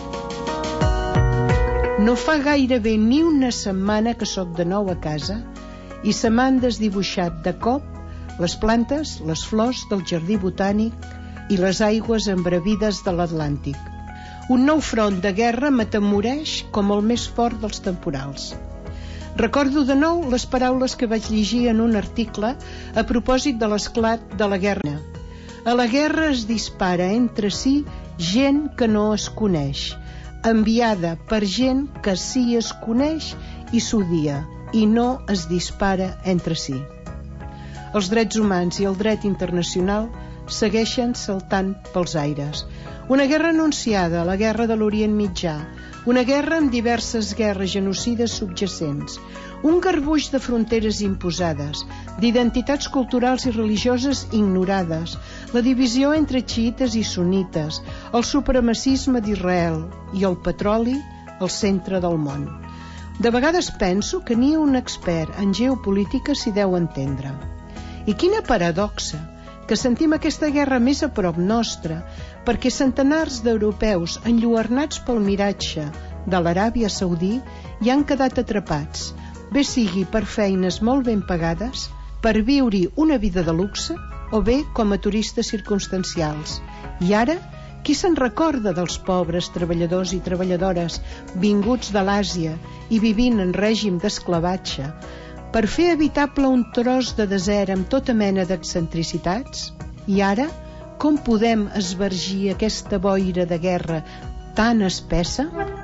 No fa gairebé ni una setmana que sóc de nou a casa i se m'han desdibuixat de cop les plantes, les flors del jardí botànic i les aigües embravides de l'Atlàntic. Un nou front de guerra m'atemoreix com el més fort dels temporals. Recordo de nou les paraules que vaig llegir en un article a propòsit de l'esclat de la guerra. A la guerra es dispara entre si gent que no es coneix, enviada per gent que sí es coneix i s'odia, i no es dispara entre si. Els drets humans i el dret internacional segueixen saltant pels aires. Una guerra anunciada, la guerra de l'Orient Mitjà, una guerra amb diverses guerres genocides subjacents, un garbuix de fronteres imposades, d'identitats culturals i religioses ignorades, la divisió entre xiites i sunites, el supremacisme d'Israel i el petroli al centre del món. De vegades penso que ni un expert en geopolítica s'hi deu entendre. I quina paradoxa que sentim aquesta guerra més a prop nostra, perquè centenars d'europeus enlluernats pel miratge de l'Aràbia Saudí hi han quedat atrapats, bé sigui per feines molt ben pagades, per viure una vida de luxe o bé com a turistes circumstancials. I ara, qui se'n recorda dels pobres treballadors i treballadores vinguts de l'Àsia i vivint en règim d'esclavatge per fer habitable un tros de desert amb tota mena d'excentricitats? I ara, Com podem esvergir aquesta boira de guerra tan espessa?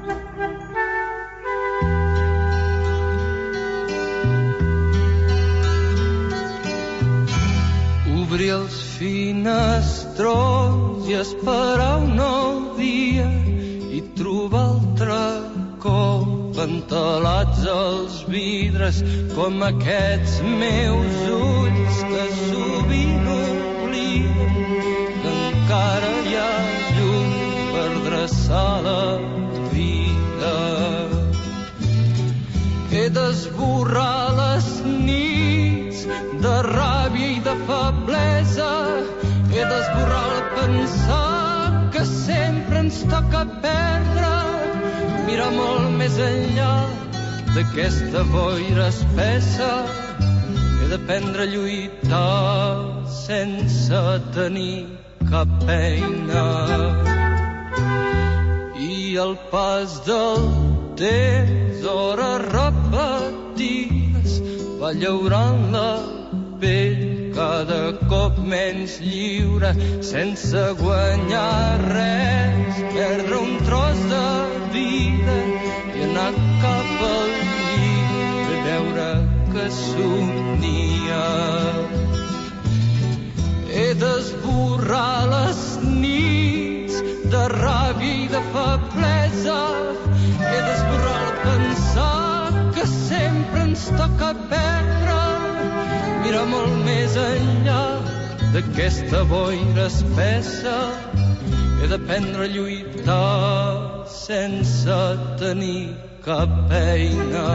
Obrir els finestrons i esperar un nou dia i trobar altre cop entelats els vidres com aquests meus ulls que sovint obliden que encara hi ha llum per dreçar la vida. He d'esborrar les nits de ràbia i de feblesa. He d'esborrar el pensar que sempre ens toca perdre. Mirar molt més enllà d'aquesta boira espessa. He d'aprendre a lluitar sense tenir cap eina. I el pas del temps, hores repetides, va llaurant la pell cada cop menys lliure, sense guanyar res, perdre un tros de vida i anar cap al llit i veure que somnia. He d'esborrar les nits de ràbia i de feblesa. He d'esborrar el pensar que sempre ens toca perdre. Mira molt més enllà d'aquesta boira espessa. He d'aprendre a lluitar sense tenir cap eina.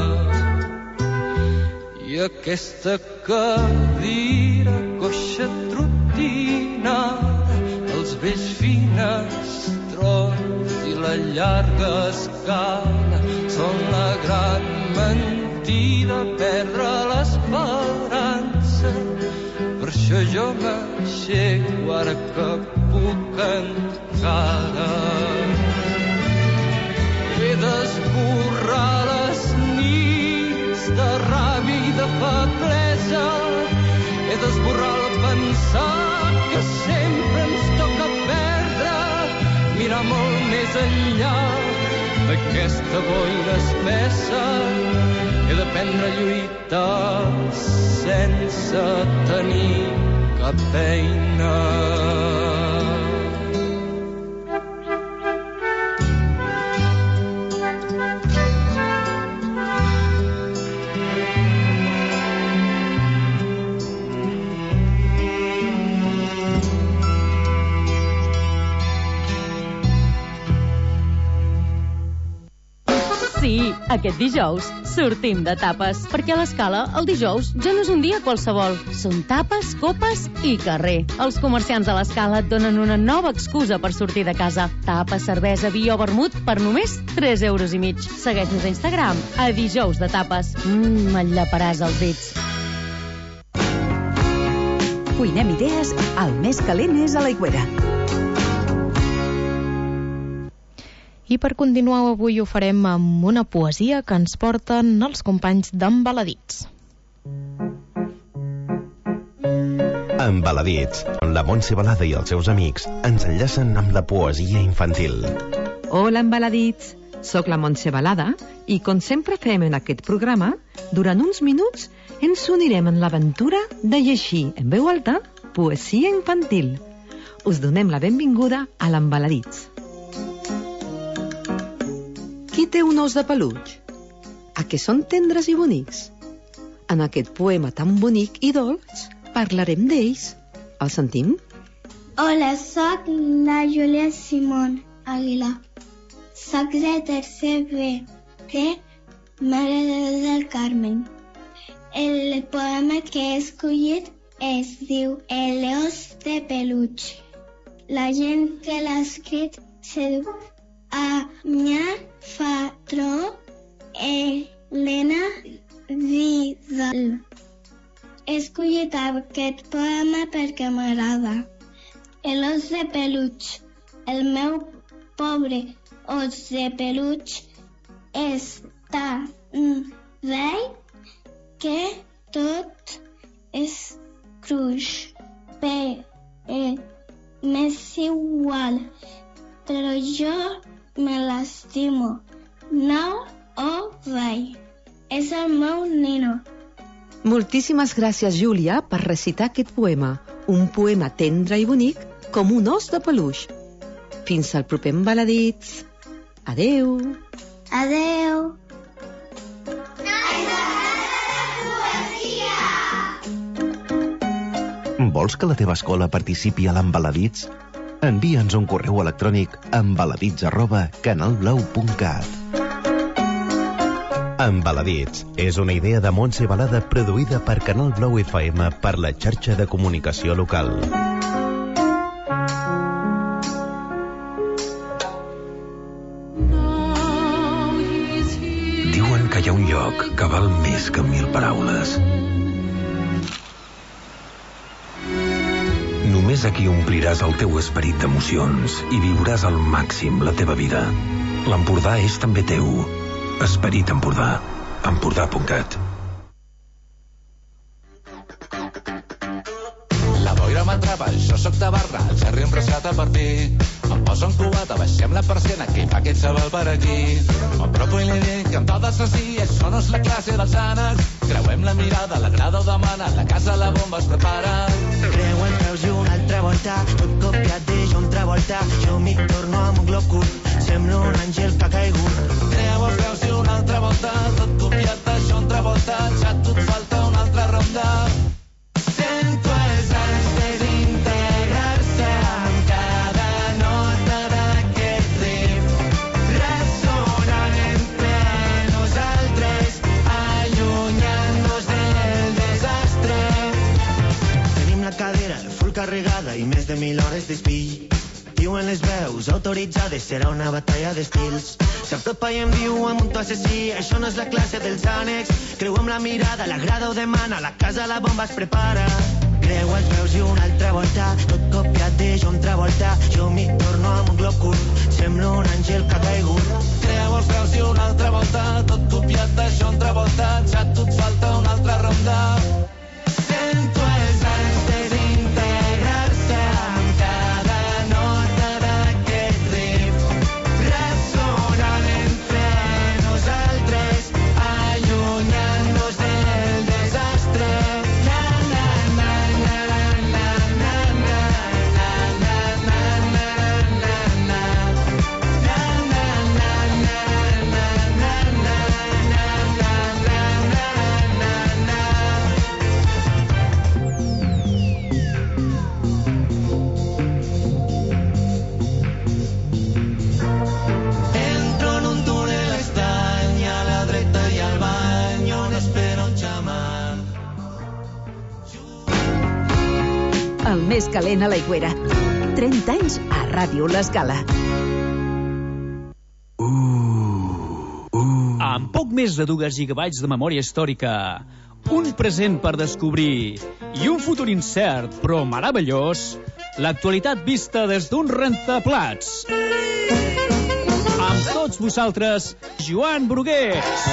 I aquesta cadira coixa trotinada, els vells finestrons i la llarga escala són la gran mentida, perdre l'esperança. Per això jo m'aixeco ara que puc encara. He d'esborrar les nits de ràbia i de feblesa. He d'esborrar el pensar que sempre ens toca perdre. Mirar molt més enllà d'aquesta boira espessa. He d'aprendre a lluitar sense tenir cap eina. Sí, aquest dijous sortim de tapes, perquè a l'Escala el dijous ja no és un dia qualsevol. Són tapes, copes i carrer. Els comerciants de l'Escala et donen una nova excusa per sortir de casa. Tapes, cervesa, vi o vermut per només 3,5 euros. Segueix-nos a Instagram, a dijous de tapes. Et llaparàs els dits. Cuinem idees, el més calent és a l'Aigüera. I per continuar avui ho farem amb una poesia que ens porten els companys d'Embaladits. Embaladits, on la Montse Balada i els seus amics ens enllacen amb la poesia infantil. Hola, Embaladits! Soc la Montse Balada i, com sempre fem en aquest programa, durant uns minuts ens unirem en l'aventura de llegir en veu alta poesia infantil. Us donem la benvinguda a l'Embaladits. Qui té un os de peluix? A què són tendres i bonics? En aquest poema tan bonic i dolç parlarem d'ells. El sentim? Hola, soc la Júlia Simón Aguilar. Soc de tercer B, de Mare de Déu del Carmen. El poema que he escollit es diu El os de peluix. La gent que l'ha escrit se diu Añar Fatro Elena Vidal. He escollit aquest poema perquè m'agrada. El os de peluix. El meu pobre os de peluix és tan vell que tot és cruix. És el meu nino. Moltíssimes gràcies, Júlia, per recitar aquest poema. Un poema tendre i bonic com un os de peluix. Fins al proper Embaladits. Adeu. Adeu. Vols que la teva escola participi a l'Embaladits? Envia'ns un correu electrònic a embaladits@canalblau.cat. Embaladits és una idea de Montse Balada produïda per Canal Blau FM per la xarxa de comunicació local. Diuen que hi ha un lloc que val més que 1000 paraules. Només aquí ompliràs el teu esperit d'emocions i viuràs al màxim la teva vida. L'Empordà és també teu. Esperit Empordà. Empordà.cat. La boira m'atrapa, jo sóc de barra, el xerri enreixat al partit. Em poso en cubata, baixem la persiana, que hi fa aquest xaval per aquí. M'apropo i li dic, amb totes les sí, això no és la classe dels ànecs. Creuem la mirada, la grada ho demana, la casa la bomba es prepara. Creu els peus i una altra volta, tot copiat de John Travolta. Jo m'hi torno amb un glob curt, semblo un àngel que ha caigut. Creu els peus i una altra volta, tot copiat de John Travolta. Ja tot falta una altra ronda. Sento els anys desintegrar-se amb cada nota d'aquest ritme, ressonant entre nosaltres, allunyant-nos del desastre. Tenim la cadera full carregada i més de 1000 hores d'espill. Diuen les veus autoritzades, serà una batalla d'estils. S'apropa i em diu amb un to assassí, això no és la classe dels ànecs. Creu amb la mirada, la grada ho demana, la casa la bomba es prepara. Creu els peus i una altra volta, tot copiat de John Travolta. Jo m'hi torno amb un glob curt, semblo un àngel que ha caigut. Creu els peus i una altra volta, tot copiat de John Travolta. Ja tot falta una altra ronda. Sento els anys desintegrar-se amb cada nota d'aquest ritme, ressonant entre nosaltres, allunyant-nos del desastre. Na na na na na na na na na na na na na Entro en un túnel estrany a la dreta i al bany on espera un xaman. El més calent a l'aigüera. 30 anys a Ràdio L'Escala. Amb poc més de 2 gigabytes de memòria històrica, un present per descobrir i un futur incert però meravellós, l'actualitat vista des d'un rentaplats. Amb tots vosaltres, Joan Brugués.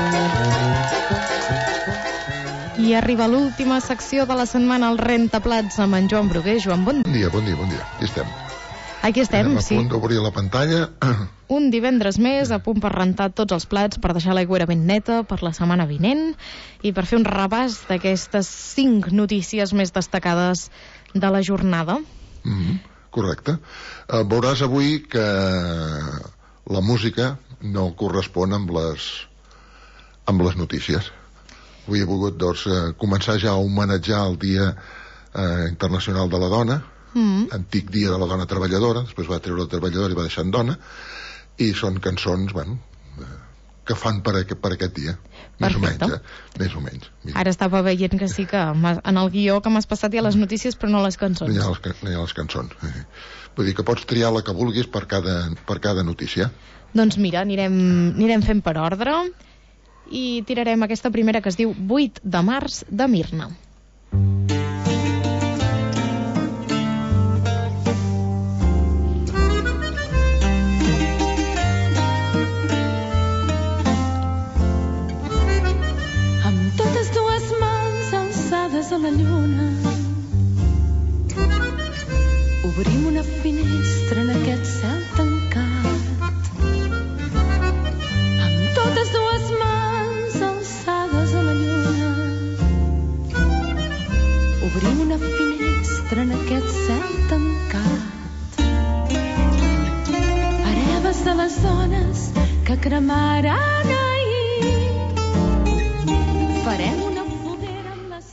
I arriba l'última secció de la setmana, el rentaplats amb en Joan Brugués. Joan, bon dia. Bon dia. Aquí estem. Aquí estem, sí. A punt d'obrir la pantalla. Un divendres més, a punt per rentar tots els plats, per deixar l'aigüera ben neta per la setmana vinent i per fer un repàs d'aquestes 5 notícies més destacades de la jornada. Correcte. Veuràs avui que la música no correspon amb les notícies. Avui he volgut començar ja a homenatjar el Dia Internacional de la Dona, antic Dia de la Dona Treballadora, després va treure la treballadora i va deixar en dona, i són cançons, que fan per aquest dia. Més o menys. Mira. Ara estava veient que sí que en el guió que m'has passat hi ha les notícies però no les cançons. No hi ha les cançons. Vull dir que pots triar la que vulguis per cada notícia. Doncs mira, anirem fent per ordre i tirarem aquesta primera que es diu 8 de març de Mirna. Amb totes dues mans alçades a la lluna obrim una finestra en aquest cel tancat. Amb totes dues mans alçades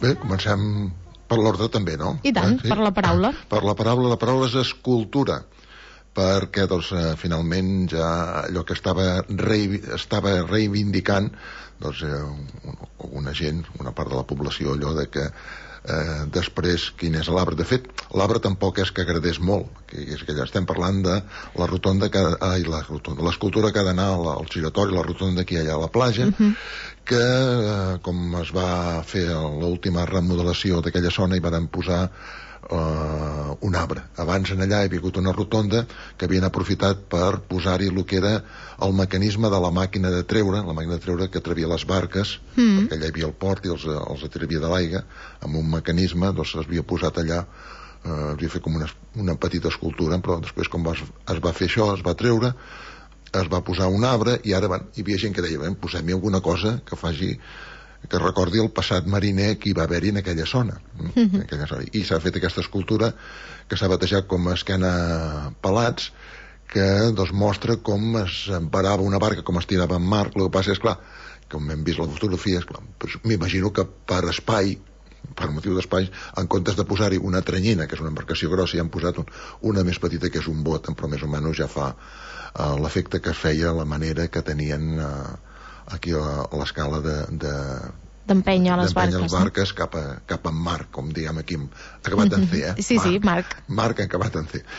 Bé, comencem per l'ordre també, no? I tant, sí? per la paraula. Per la paraula és escultura, perquè doncs, finalment ja allò que estava reivindicant doncs, alguna gent, una part de la població, allò de que després quin és l'arbre. De fet, l'arbre tampoc és que agradés molt, que és que ja estem parlant de la rotonda l'escultura que ha d'anar al giratori, la rotonda que hi ha allà a la platja, que com es va fer l'última remodelació d'aquella zona hi van posar un arbre. Abans en allà hi havia hagut una rotonda que havien aprofitat per posar-hi el que era el mecanisme de la màquina de treure, que travia les barques, perquè allà hi havia el port i els atrevia de l'aigua, amb un mecanisme, doncs es havia posat allà, es havia fet com una petita escultura, però després com es va fer això, es va treure, es va posar un arbre, i ara hi havia gent que deia, posem-hi alguna cosa que recordi el passat mariner que hi va haver-hi en aquella zona. I s'ha fet aquesta escultura que s'ha batejat com a Esquena Pelats, que doncs, mostra com es parava una barca, com es tirava en mar. El que passa és, clar, com hem vist la fotografia, m'imagino que per espai, per motiu d'espai, en comptes de posar-hi una tranyina, que és una embarcació grossa, hi han posat una més petita, que és un bot, però més o menys ja fa l'efecte que es feia, la manera que tenien aquí a l'escala d'empènyer les barques cap en mar, com diguem aquí, acabat en C, Sí, Marc. Marc acabat en C.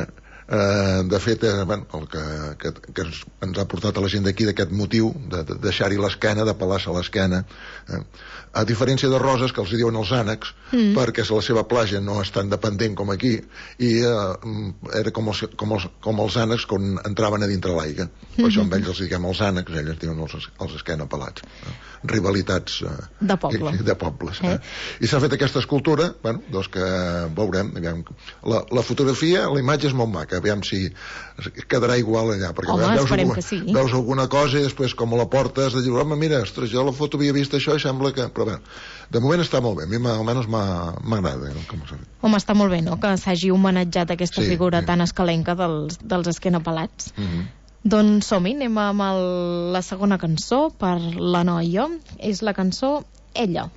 De fet, el que ens ha portat a la gent d'aquí d'aquest motiu de deixar-hi l'esquena, de pelar-se l'esquena, a diferència de Roses, que els diuen els ànecs, perquè la seva platja no és tan dependent com aquí, i era com els ànecs quan entraven a dintre l'aigua. Per això amb ells els diguem els ànecs, ells diuen els esquena pelats. Rivalitats de pobles. I s'ha fet aquesta escultura, doncs que veurem, la fotografia, la imatge és molt maca, aviam si quedarà igual allà, perquè veus alguna cosa i després com la portes de dir, home, mira, ostres, jo la foto havia vist això i sembla que... Però bé, de moment està molt bé, a mi almenys m'agrada. Home, està molt bé, no?, que s'hagi homenatjat aquesta figura tan escalenca dels Esquena Pelats. Doncs som-hi, anem amb la segona cançó per la noia. És la cançó Ella.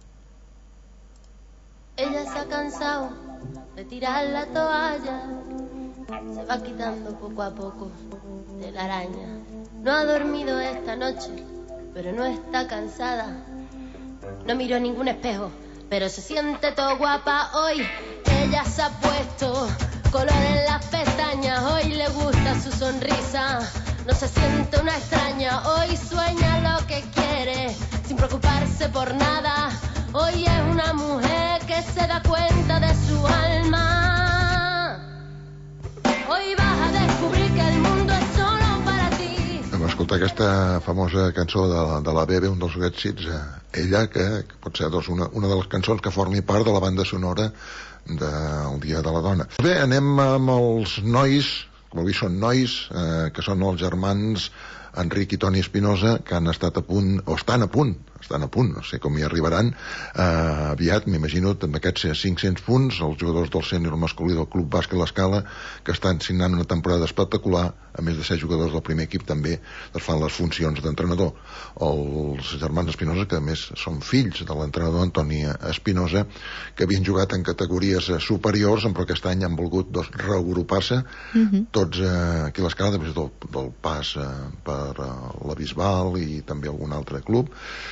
Ella se ha cansado de tirar la toalla, se va quitando poco a poco de la araña. No ha dormido esta noche, pero no está cansada. No miró ningún espejo, pero se siente todo guapa hoy. Ella se ha puesto color en las pestañas, hoy le gusta su sonrisa, no se siente una extraña. Hoy sueña lo que quiere, sin preocuparse por nada. Hoy es una mujer que se da cuenta de su alma. Hoy vas a descubrir que el mundo es solo para ti. Vam escoltar aquesta famosa cançó de la Bebe, un dels èxits, Ella, que pot ser una de les cançons que formi part de la banda sonora del Dia de la Dona. Bé, anem amb els nois, com heu vist són nois, que són els germans Enric i Toni Espinosa, que han estat a punt, o estan a punt, no sé com hi arribaran, aviat, m'imagino, amb aquests 500 punts, els jugadors del sènior masculí del Club Bàsquet L'Escala, que estan signant una temporada espectacular, a més de ser jugadors del primer equip també es fan les funcions d'entrenador. Els germans Espinosa, que a més són fills de l'entrenador Antoni Espinosa, que havien jugat en categories superiors, però aquest any han volgut reagrupar-se tots aquí a l'Escala, després del pas per la Bisbal i també algun altre club.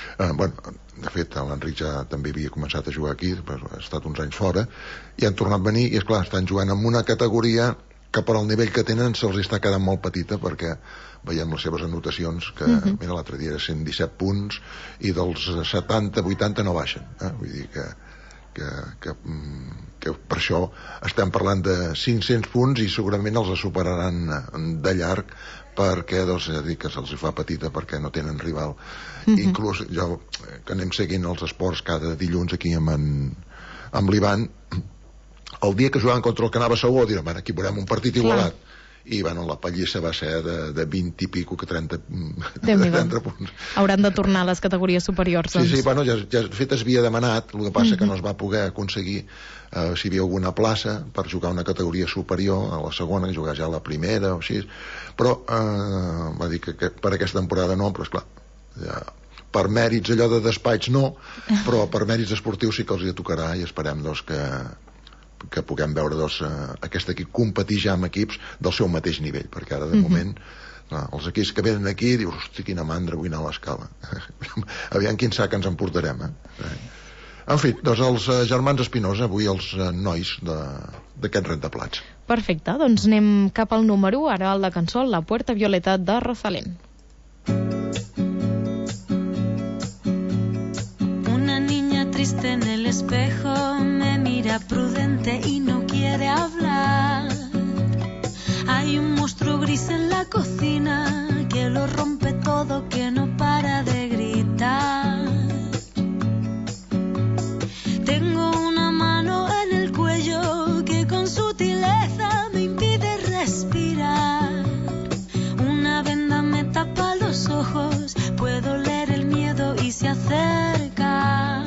De fet, l'Enric ja també havia començat a jugar aquí, però ha estat uns anys fora, i han tornat a venir, i esclar, estan jugant en una categoria que per al nivell que tenen se'ls està quedant molt petita, perquè veiem les seves anotacions, que mira, l'altre dia era 117 punts, i dels 70-80 no baixen. Vull dir que per això estem parlant de 500 punts i segurament els superaran de llarg, perquè que se'ls fa petita perquè no tenen rival. Inclús jo, que anem seguint els esports cada dilluns aquí amb l'Ivan, el dia que jugaven contra el Canava Segur direm, aquí veurem un partit igualat, i la pallissa va ser de 20 i pico que 30 punts. Hauran de tornar a les categories superiors, doncs. Sí, ja de fet es havia demanat, el que passa que no es va poder aconseguir si hi havia alguna plaça per jugar una categoria superior a la segona, jugar ja a la primera o així, però va dir que per aquesta temporada no, però esclar, ja per mèrits allò de despatx no, però per mèrits esportius sí que els hi tocarà, i esperem doncs, que puguem veure aquest equip competir ja amb equips del seu mateix nivell, perquè ara de moment els equips que venen aquí dius, hosti, quina mandra vull anar a l'Escala. Aviam quin sac ens emportarem, En fi, doncs els germans Espinosa, avui els nois d'aquest rentaplats. Perfecte, doncs anem cap al número 1, ara el de cançó La Puerta Violeta de Rosalén. Una niña triste en el espejo me mira prudente y no quiere hablar. Hay un monstruo gris en la cocina que lo rompe todo, que no para de gritar. Tengo una mano en el cuello que con sutileza me impide respirar. Una venda me tapa los ojos, puedo leer el miedo y se acerca.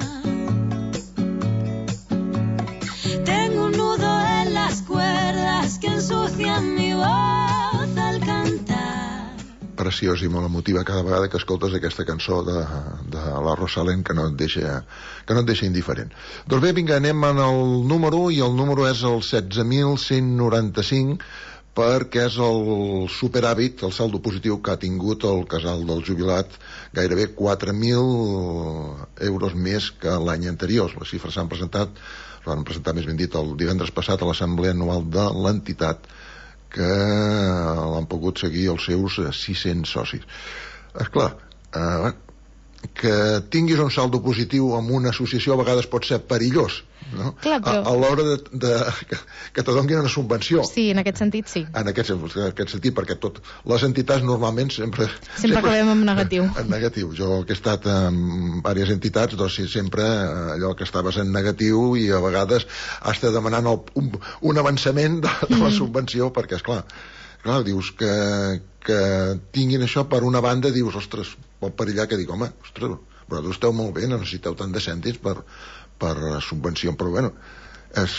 Tengo un nudo en las cuerdas que ensucian mi voz al cantar. Preciós i molt emotiva cada vegada que escoltes aquesta cançó de la Rosalén, que no et deixa indiferent. Doncs bé, vinga, anem al número 1, i el número és el 16.195, perquè és el superàvit, el saldo positiu que ha tingut el casal del jubilat, gairebé 4.000 euros més que l'any anterior. Les xifres s'han van presentar més ben dit el divendres passat a l'assemblea anual de l'entitat, que l'han pogut seguir els seus 600 socis. Esclar, que tinguis un saldo positiu amb una associació a vegades pot ser perillós, no? Clar, però... a l'hora que te donin una subvenció. Sí, en aquest sentit sí. En aquest sentit, perquè les entitats normalment sempre acabem en negatiu. En negatiu. Jo que he estat en diverses entitats, doncs sempre allò que estaves en negatiu, i a vegades has de demanar un avançament de la subvenció, perquè esclar, dius que tinguin això per una banda, dius, ostres, pot perillar que dic, home, ostres, però tu esteu molt bé, no necessiteu tant de cèntims per subvenció, però bueno, és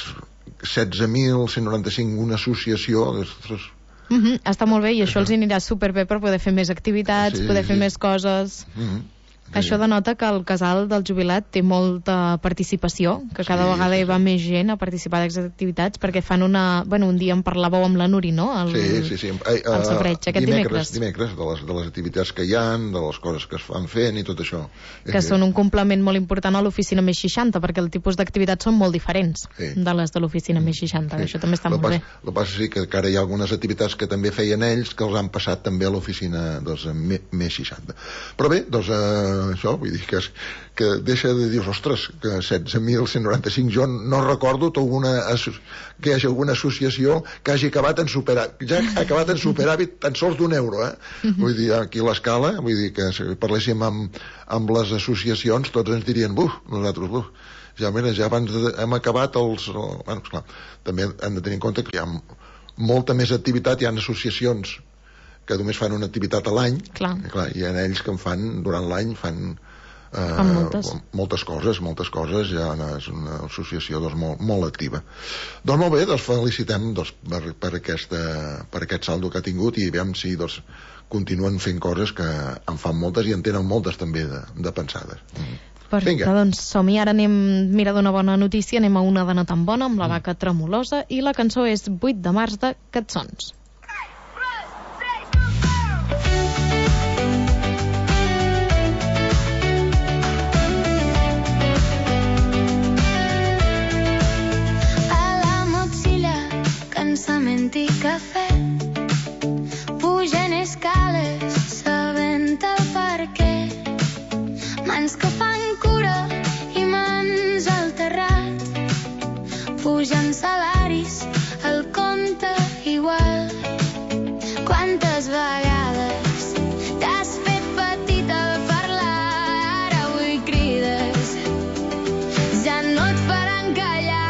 16.195 una associació, ostres. Està molt bé, i això els anirà superbé per poder fer més activitats, poder fer més coses. Això denota que el casal del jubilat té molta participació, que cada vegada hi va més gent a participar d'aquestes activitats, perquè fan un dia en parlàveu amb la Nuri, no? Sí. El safareig, aquest dimecres. Dimecres, de les activitats que hi ha, de les coses que es fan fent i tot això. Que són un complement molt important a l'oficina més 60, perquè el tipus d'activitats són molt diferents de les de l'oficina més 60, això també està molt bé. El que passa és que ara hi ha algunes activitats que també feien ells, que els han passat també a l'oficina més 60. Però bé, doncs això, vull dir que deixa de dir, ostres, que 16.195, jo no recordo que hi hagi alguna associació que hagi acabat en superàvit tan sols d'€1, vull dir, aquí a l'Escala, vull dir que si parléssim amb les associacions, tots ens dirien, nosaltres, ja hem acabat els... Bueno, esclar, també hem de tenir en compte que hi ha molta més activitat, hi ha associacions que només fan una activitat a l'any, i en ells que en fan durant l'any moltes coses, ja és una associació molt activa. Doncs molt bé, felicitem per aquest saldo que ha tingut, i veiem si continuen fent coses, que en fan moltes i en tenen moltes també de pensades. Perfecte, doncs som-hi. Ara mira, d'una bona notícia, anem a una de no tan bona, amb la vaca tremolosa, i la cançó és 8 de març de Catsons. Cansament i cafè, pujant escales, sabent el per què, mans que fan cura i mans al terrat, pujant salaris, el compte igual. Quantes vegades t'has fet petit al parlar, ara avui crides, ja no et faran callar.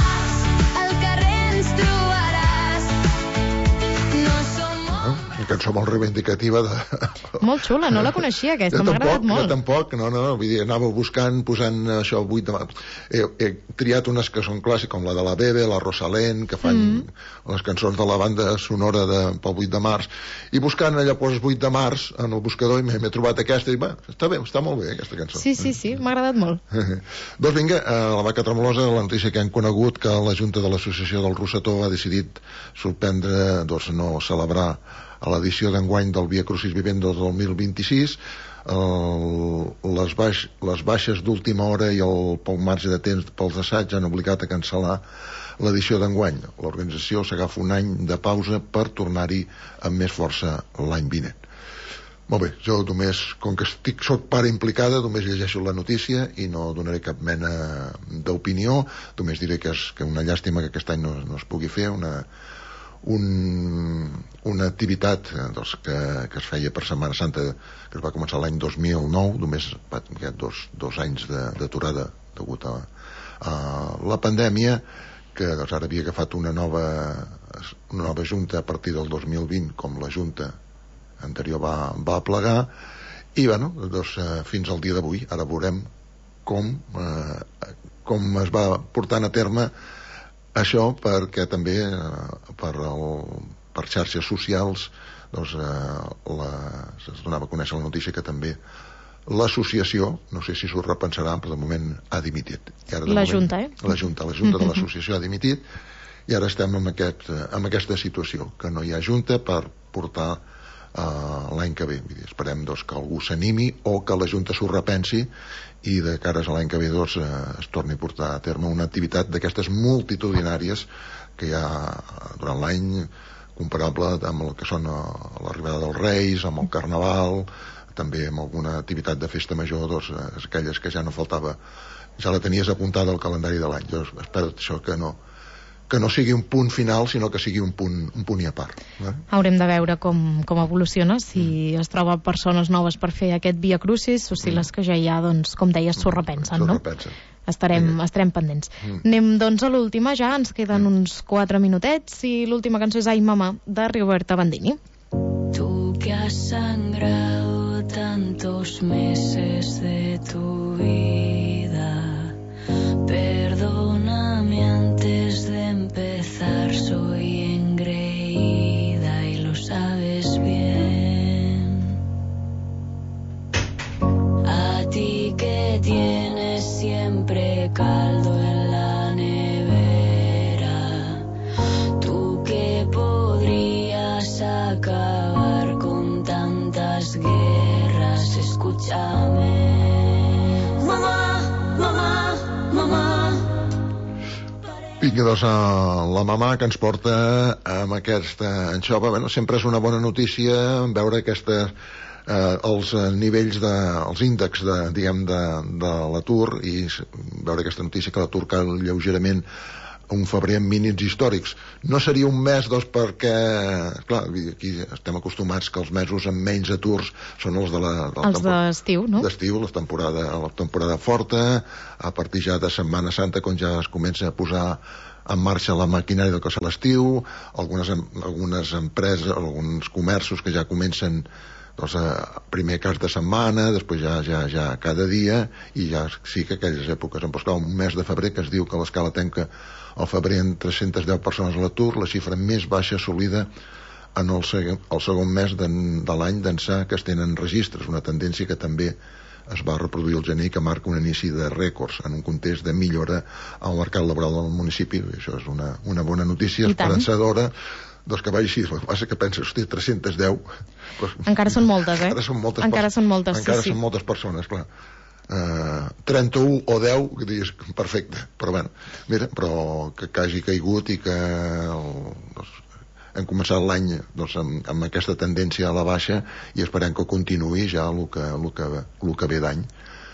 Una cançó molt reivindicativa de... Molt xula, no la coneixia aquesta, m'ha agradat molt. Jo tampoc, no, vull dir, anava buscant, posant això 8 de març. He triat unes que són clàssiques, com la de la Bebe, la Rosalén, que fan les cançons de la banda sonora pel 8 de març, i buscant allà poses 8 de març en el buscador i m'he trobat aquesta i va, està bé, està molt bé aquesta cançó. Sí, m'ha agradat molt. Doncs vinga, a la Vaca Tremolosa, la notícia que han conegut que la Junta de l'Associació del Rosetó ha decidit suspendre, doncs no celebrar a l'edició d'enguany del Via Crucis Vivendos del 2026. Les baixes d'última hora i el poc marge de temps pels assaigs han obligat a cancel·lar l'edició d'enguany. L'organització s'agafa un any de pausa per tornar-hi amb més força l'any vinent. Molt bé, jo només, com que soc part implicada, només llegeixo la notícia i no donaré cap mena d'opinió. Només diré que és una llàstima que aquest any no es pugui fer una activitat que es feia per Setmana Santa, que es va començar l'any 2009, només hi ha dos anys d'aturada degut a la pandèmia, que doncs, ara havia agafat una nova junta a partir del 2020, com la junta anterior va plegar, i bueno, doncs, fins al dia d'avui ara veurem com es va portant a terme això, perquè també per xarxes socials doncs, es donava a conèixer la notícia que també l'associació, no sé si s'ho repensaran, però de moment ha dimitit. La Junta de l'associació ha dimitit, i ara estem en aquesta situació, que no hi ha Junta per portar l'any que ve. Esperem doncs, que algú s'animi o que la Junta s'ho repensi i de cares a l'any que ve doncs, es torni a portar a terme una activitat d'aquestes multitudinàries que hi ha durant l'any, comparable amb el que són l'arribada dels Reis, amb el Carnaval, també amb alguna activitat de festa major, doncs, aquelles que ja no faltava, ja la tenies apuntada al calendari de l'any. Jo espero això que no sigui un punt final, sinó que sigui un punt i a part. Haurem de veure com evoluciona, si es troba persones noves per fer aquest Via Crucis, o si les que ja hi ha, doncs, com deies, s'ho repensen, no? Estarem pendents. Anem, doncs, a l'última, ja ens queden uns 4 minutets, i l'última cançó és Ai Mamá, de Rigoberta Bandini. Tú que has sangrado tantos meses de tu vida, perdóname antes de empezar, soy engreída y lo sabes bien. A ti que tienes siempre caldo en la nevera, tú que podrías acabar con tantas guerras, escúchame. Mamá, mamá, mamá. Vinga, doncs, la mamà que ens porta amb aquesta anxova. Bueno, sempre és una bona notícia veure els nivells els índexs de l'atur, i veure aquesta notícia que l'atur cau lleugerament un febrer amb mínims històrics. No seria un mes, doncs, perquè clar, aquí estem acostumats que els mesos amb menys aturs són els d'estiu, no? D'estiu, la temporada forta, a partir ja de Setmana Santa, quan ja es comença a posar en marxa la maquinària del que és l'estiu, algunes empreses, alguns comerços que ja comencen doncs, primer cas de setmana, després ja cada dia, i ja sí que aquelles èpoques, un mes de febrer que es diu que l'escala tanca al febrer en 310 persones a l'atur, la xifra més baixa assolida en el segon mes de l'any d'ençà que es tenen registres, una tendència que també es va reproduir el gener, que marca un inici de rècords en un context de millora al mercat laboral del municipi. Això és una bona notícia, esperançadora, doncs que vagi així. El que passa que penses, hosti, 310... Doncs, encara són moltes, Encara són moltes persones, clar. 31 o 10, que dius, perfecte, però bueno, mira, però que hagi caigut i que hem començat l'any doncs, amb aquesta tendència a la baixa, i esperem que continuï ja el que ve d'any.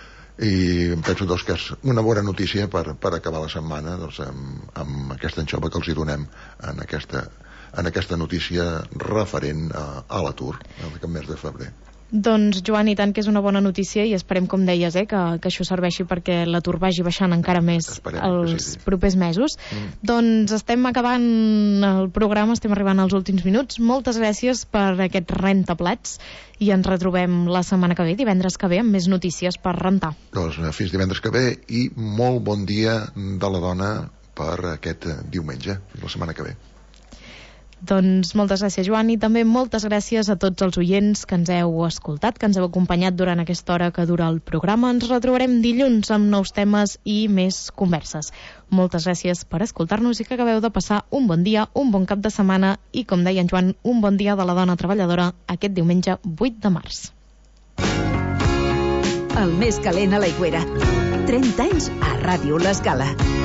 I em penso doncs, que és una bona notícia per acabar la setmana doncs, amb aquesta anxova que els hi donem en aquesta notícia referent a l'atur, en aquest mes de febrer. Doncs, Joan, i tant que és una bona notícia i esperem, com deies, que això serveixi perquè l'atur vagi baixant encara més els propers mesos. Doncs estem acabant el programa, estem arribant als últims minuts. Moltes gràcies per aquest rentaplats i ens retrobem la setmana que ve, divendres que ve, amb més notícies per rentar. Doncs fins divendres que ve i molt bon dia de la dona per aquest diumenge, la setmana que ve. Doncs moltes gràcies, Joan, i també moltes gràcies a tots els oients que ens heu escoltat, que ens heu acompanyat durant aquesta hora que dura el programa. Ens retrobarem dilluns amb nous temes i més converses. Moltes gràcies per escoltar-nos i que acabeu de passar un bon dia, un bon cap de setmana i, com deia en Joan, un bon dia de la dona treballadora aquest diumenge 8 de març. El més calent a l'Aigüera. 30 anys a Ràdio L'Escala.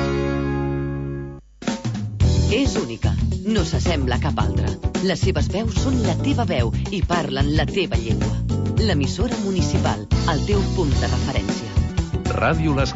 És única, no s'assembla a cap altra. Les seves veus són la teva veu i parlen la teva llengua. L'emissora municipal, el teu punt de referència. Ràdio L'Escala.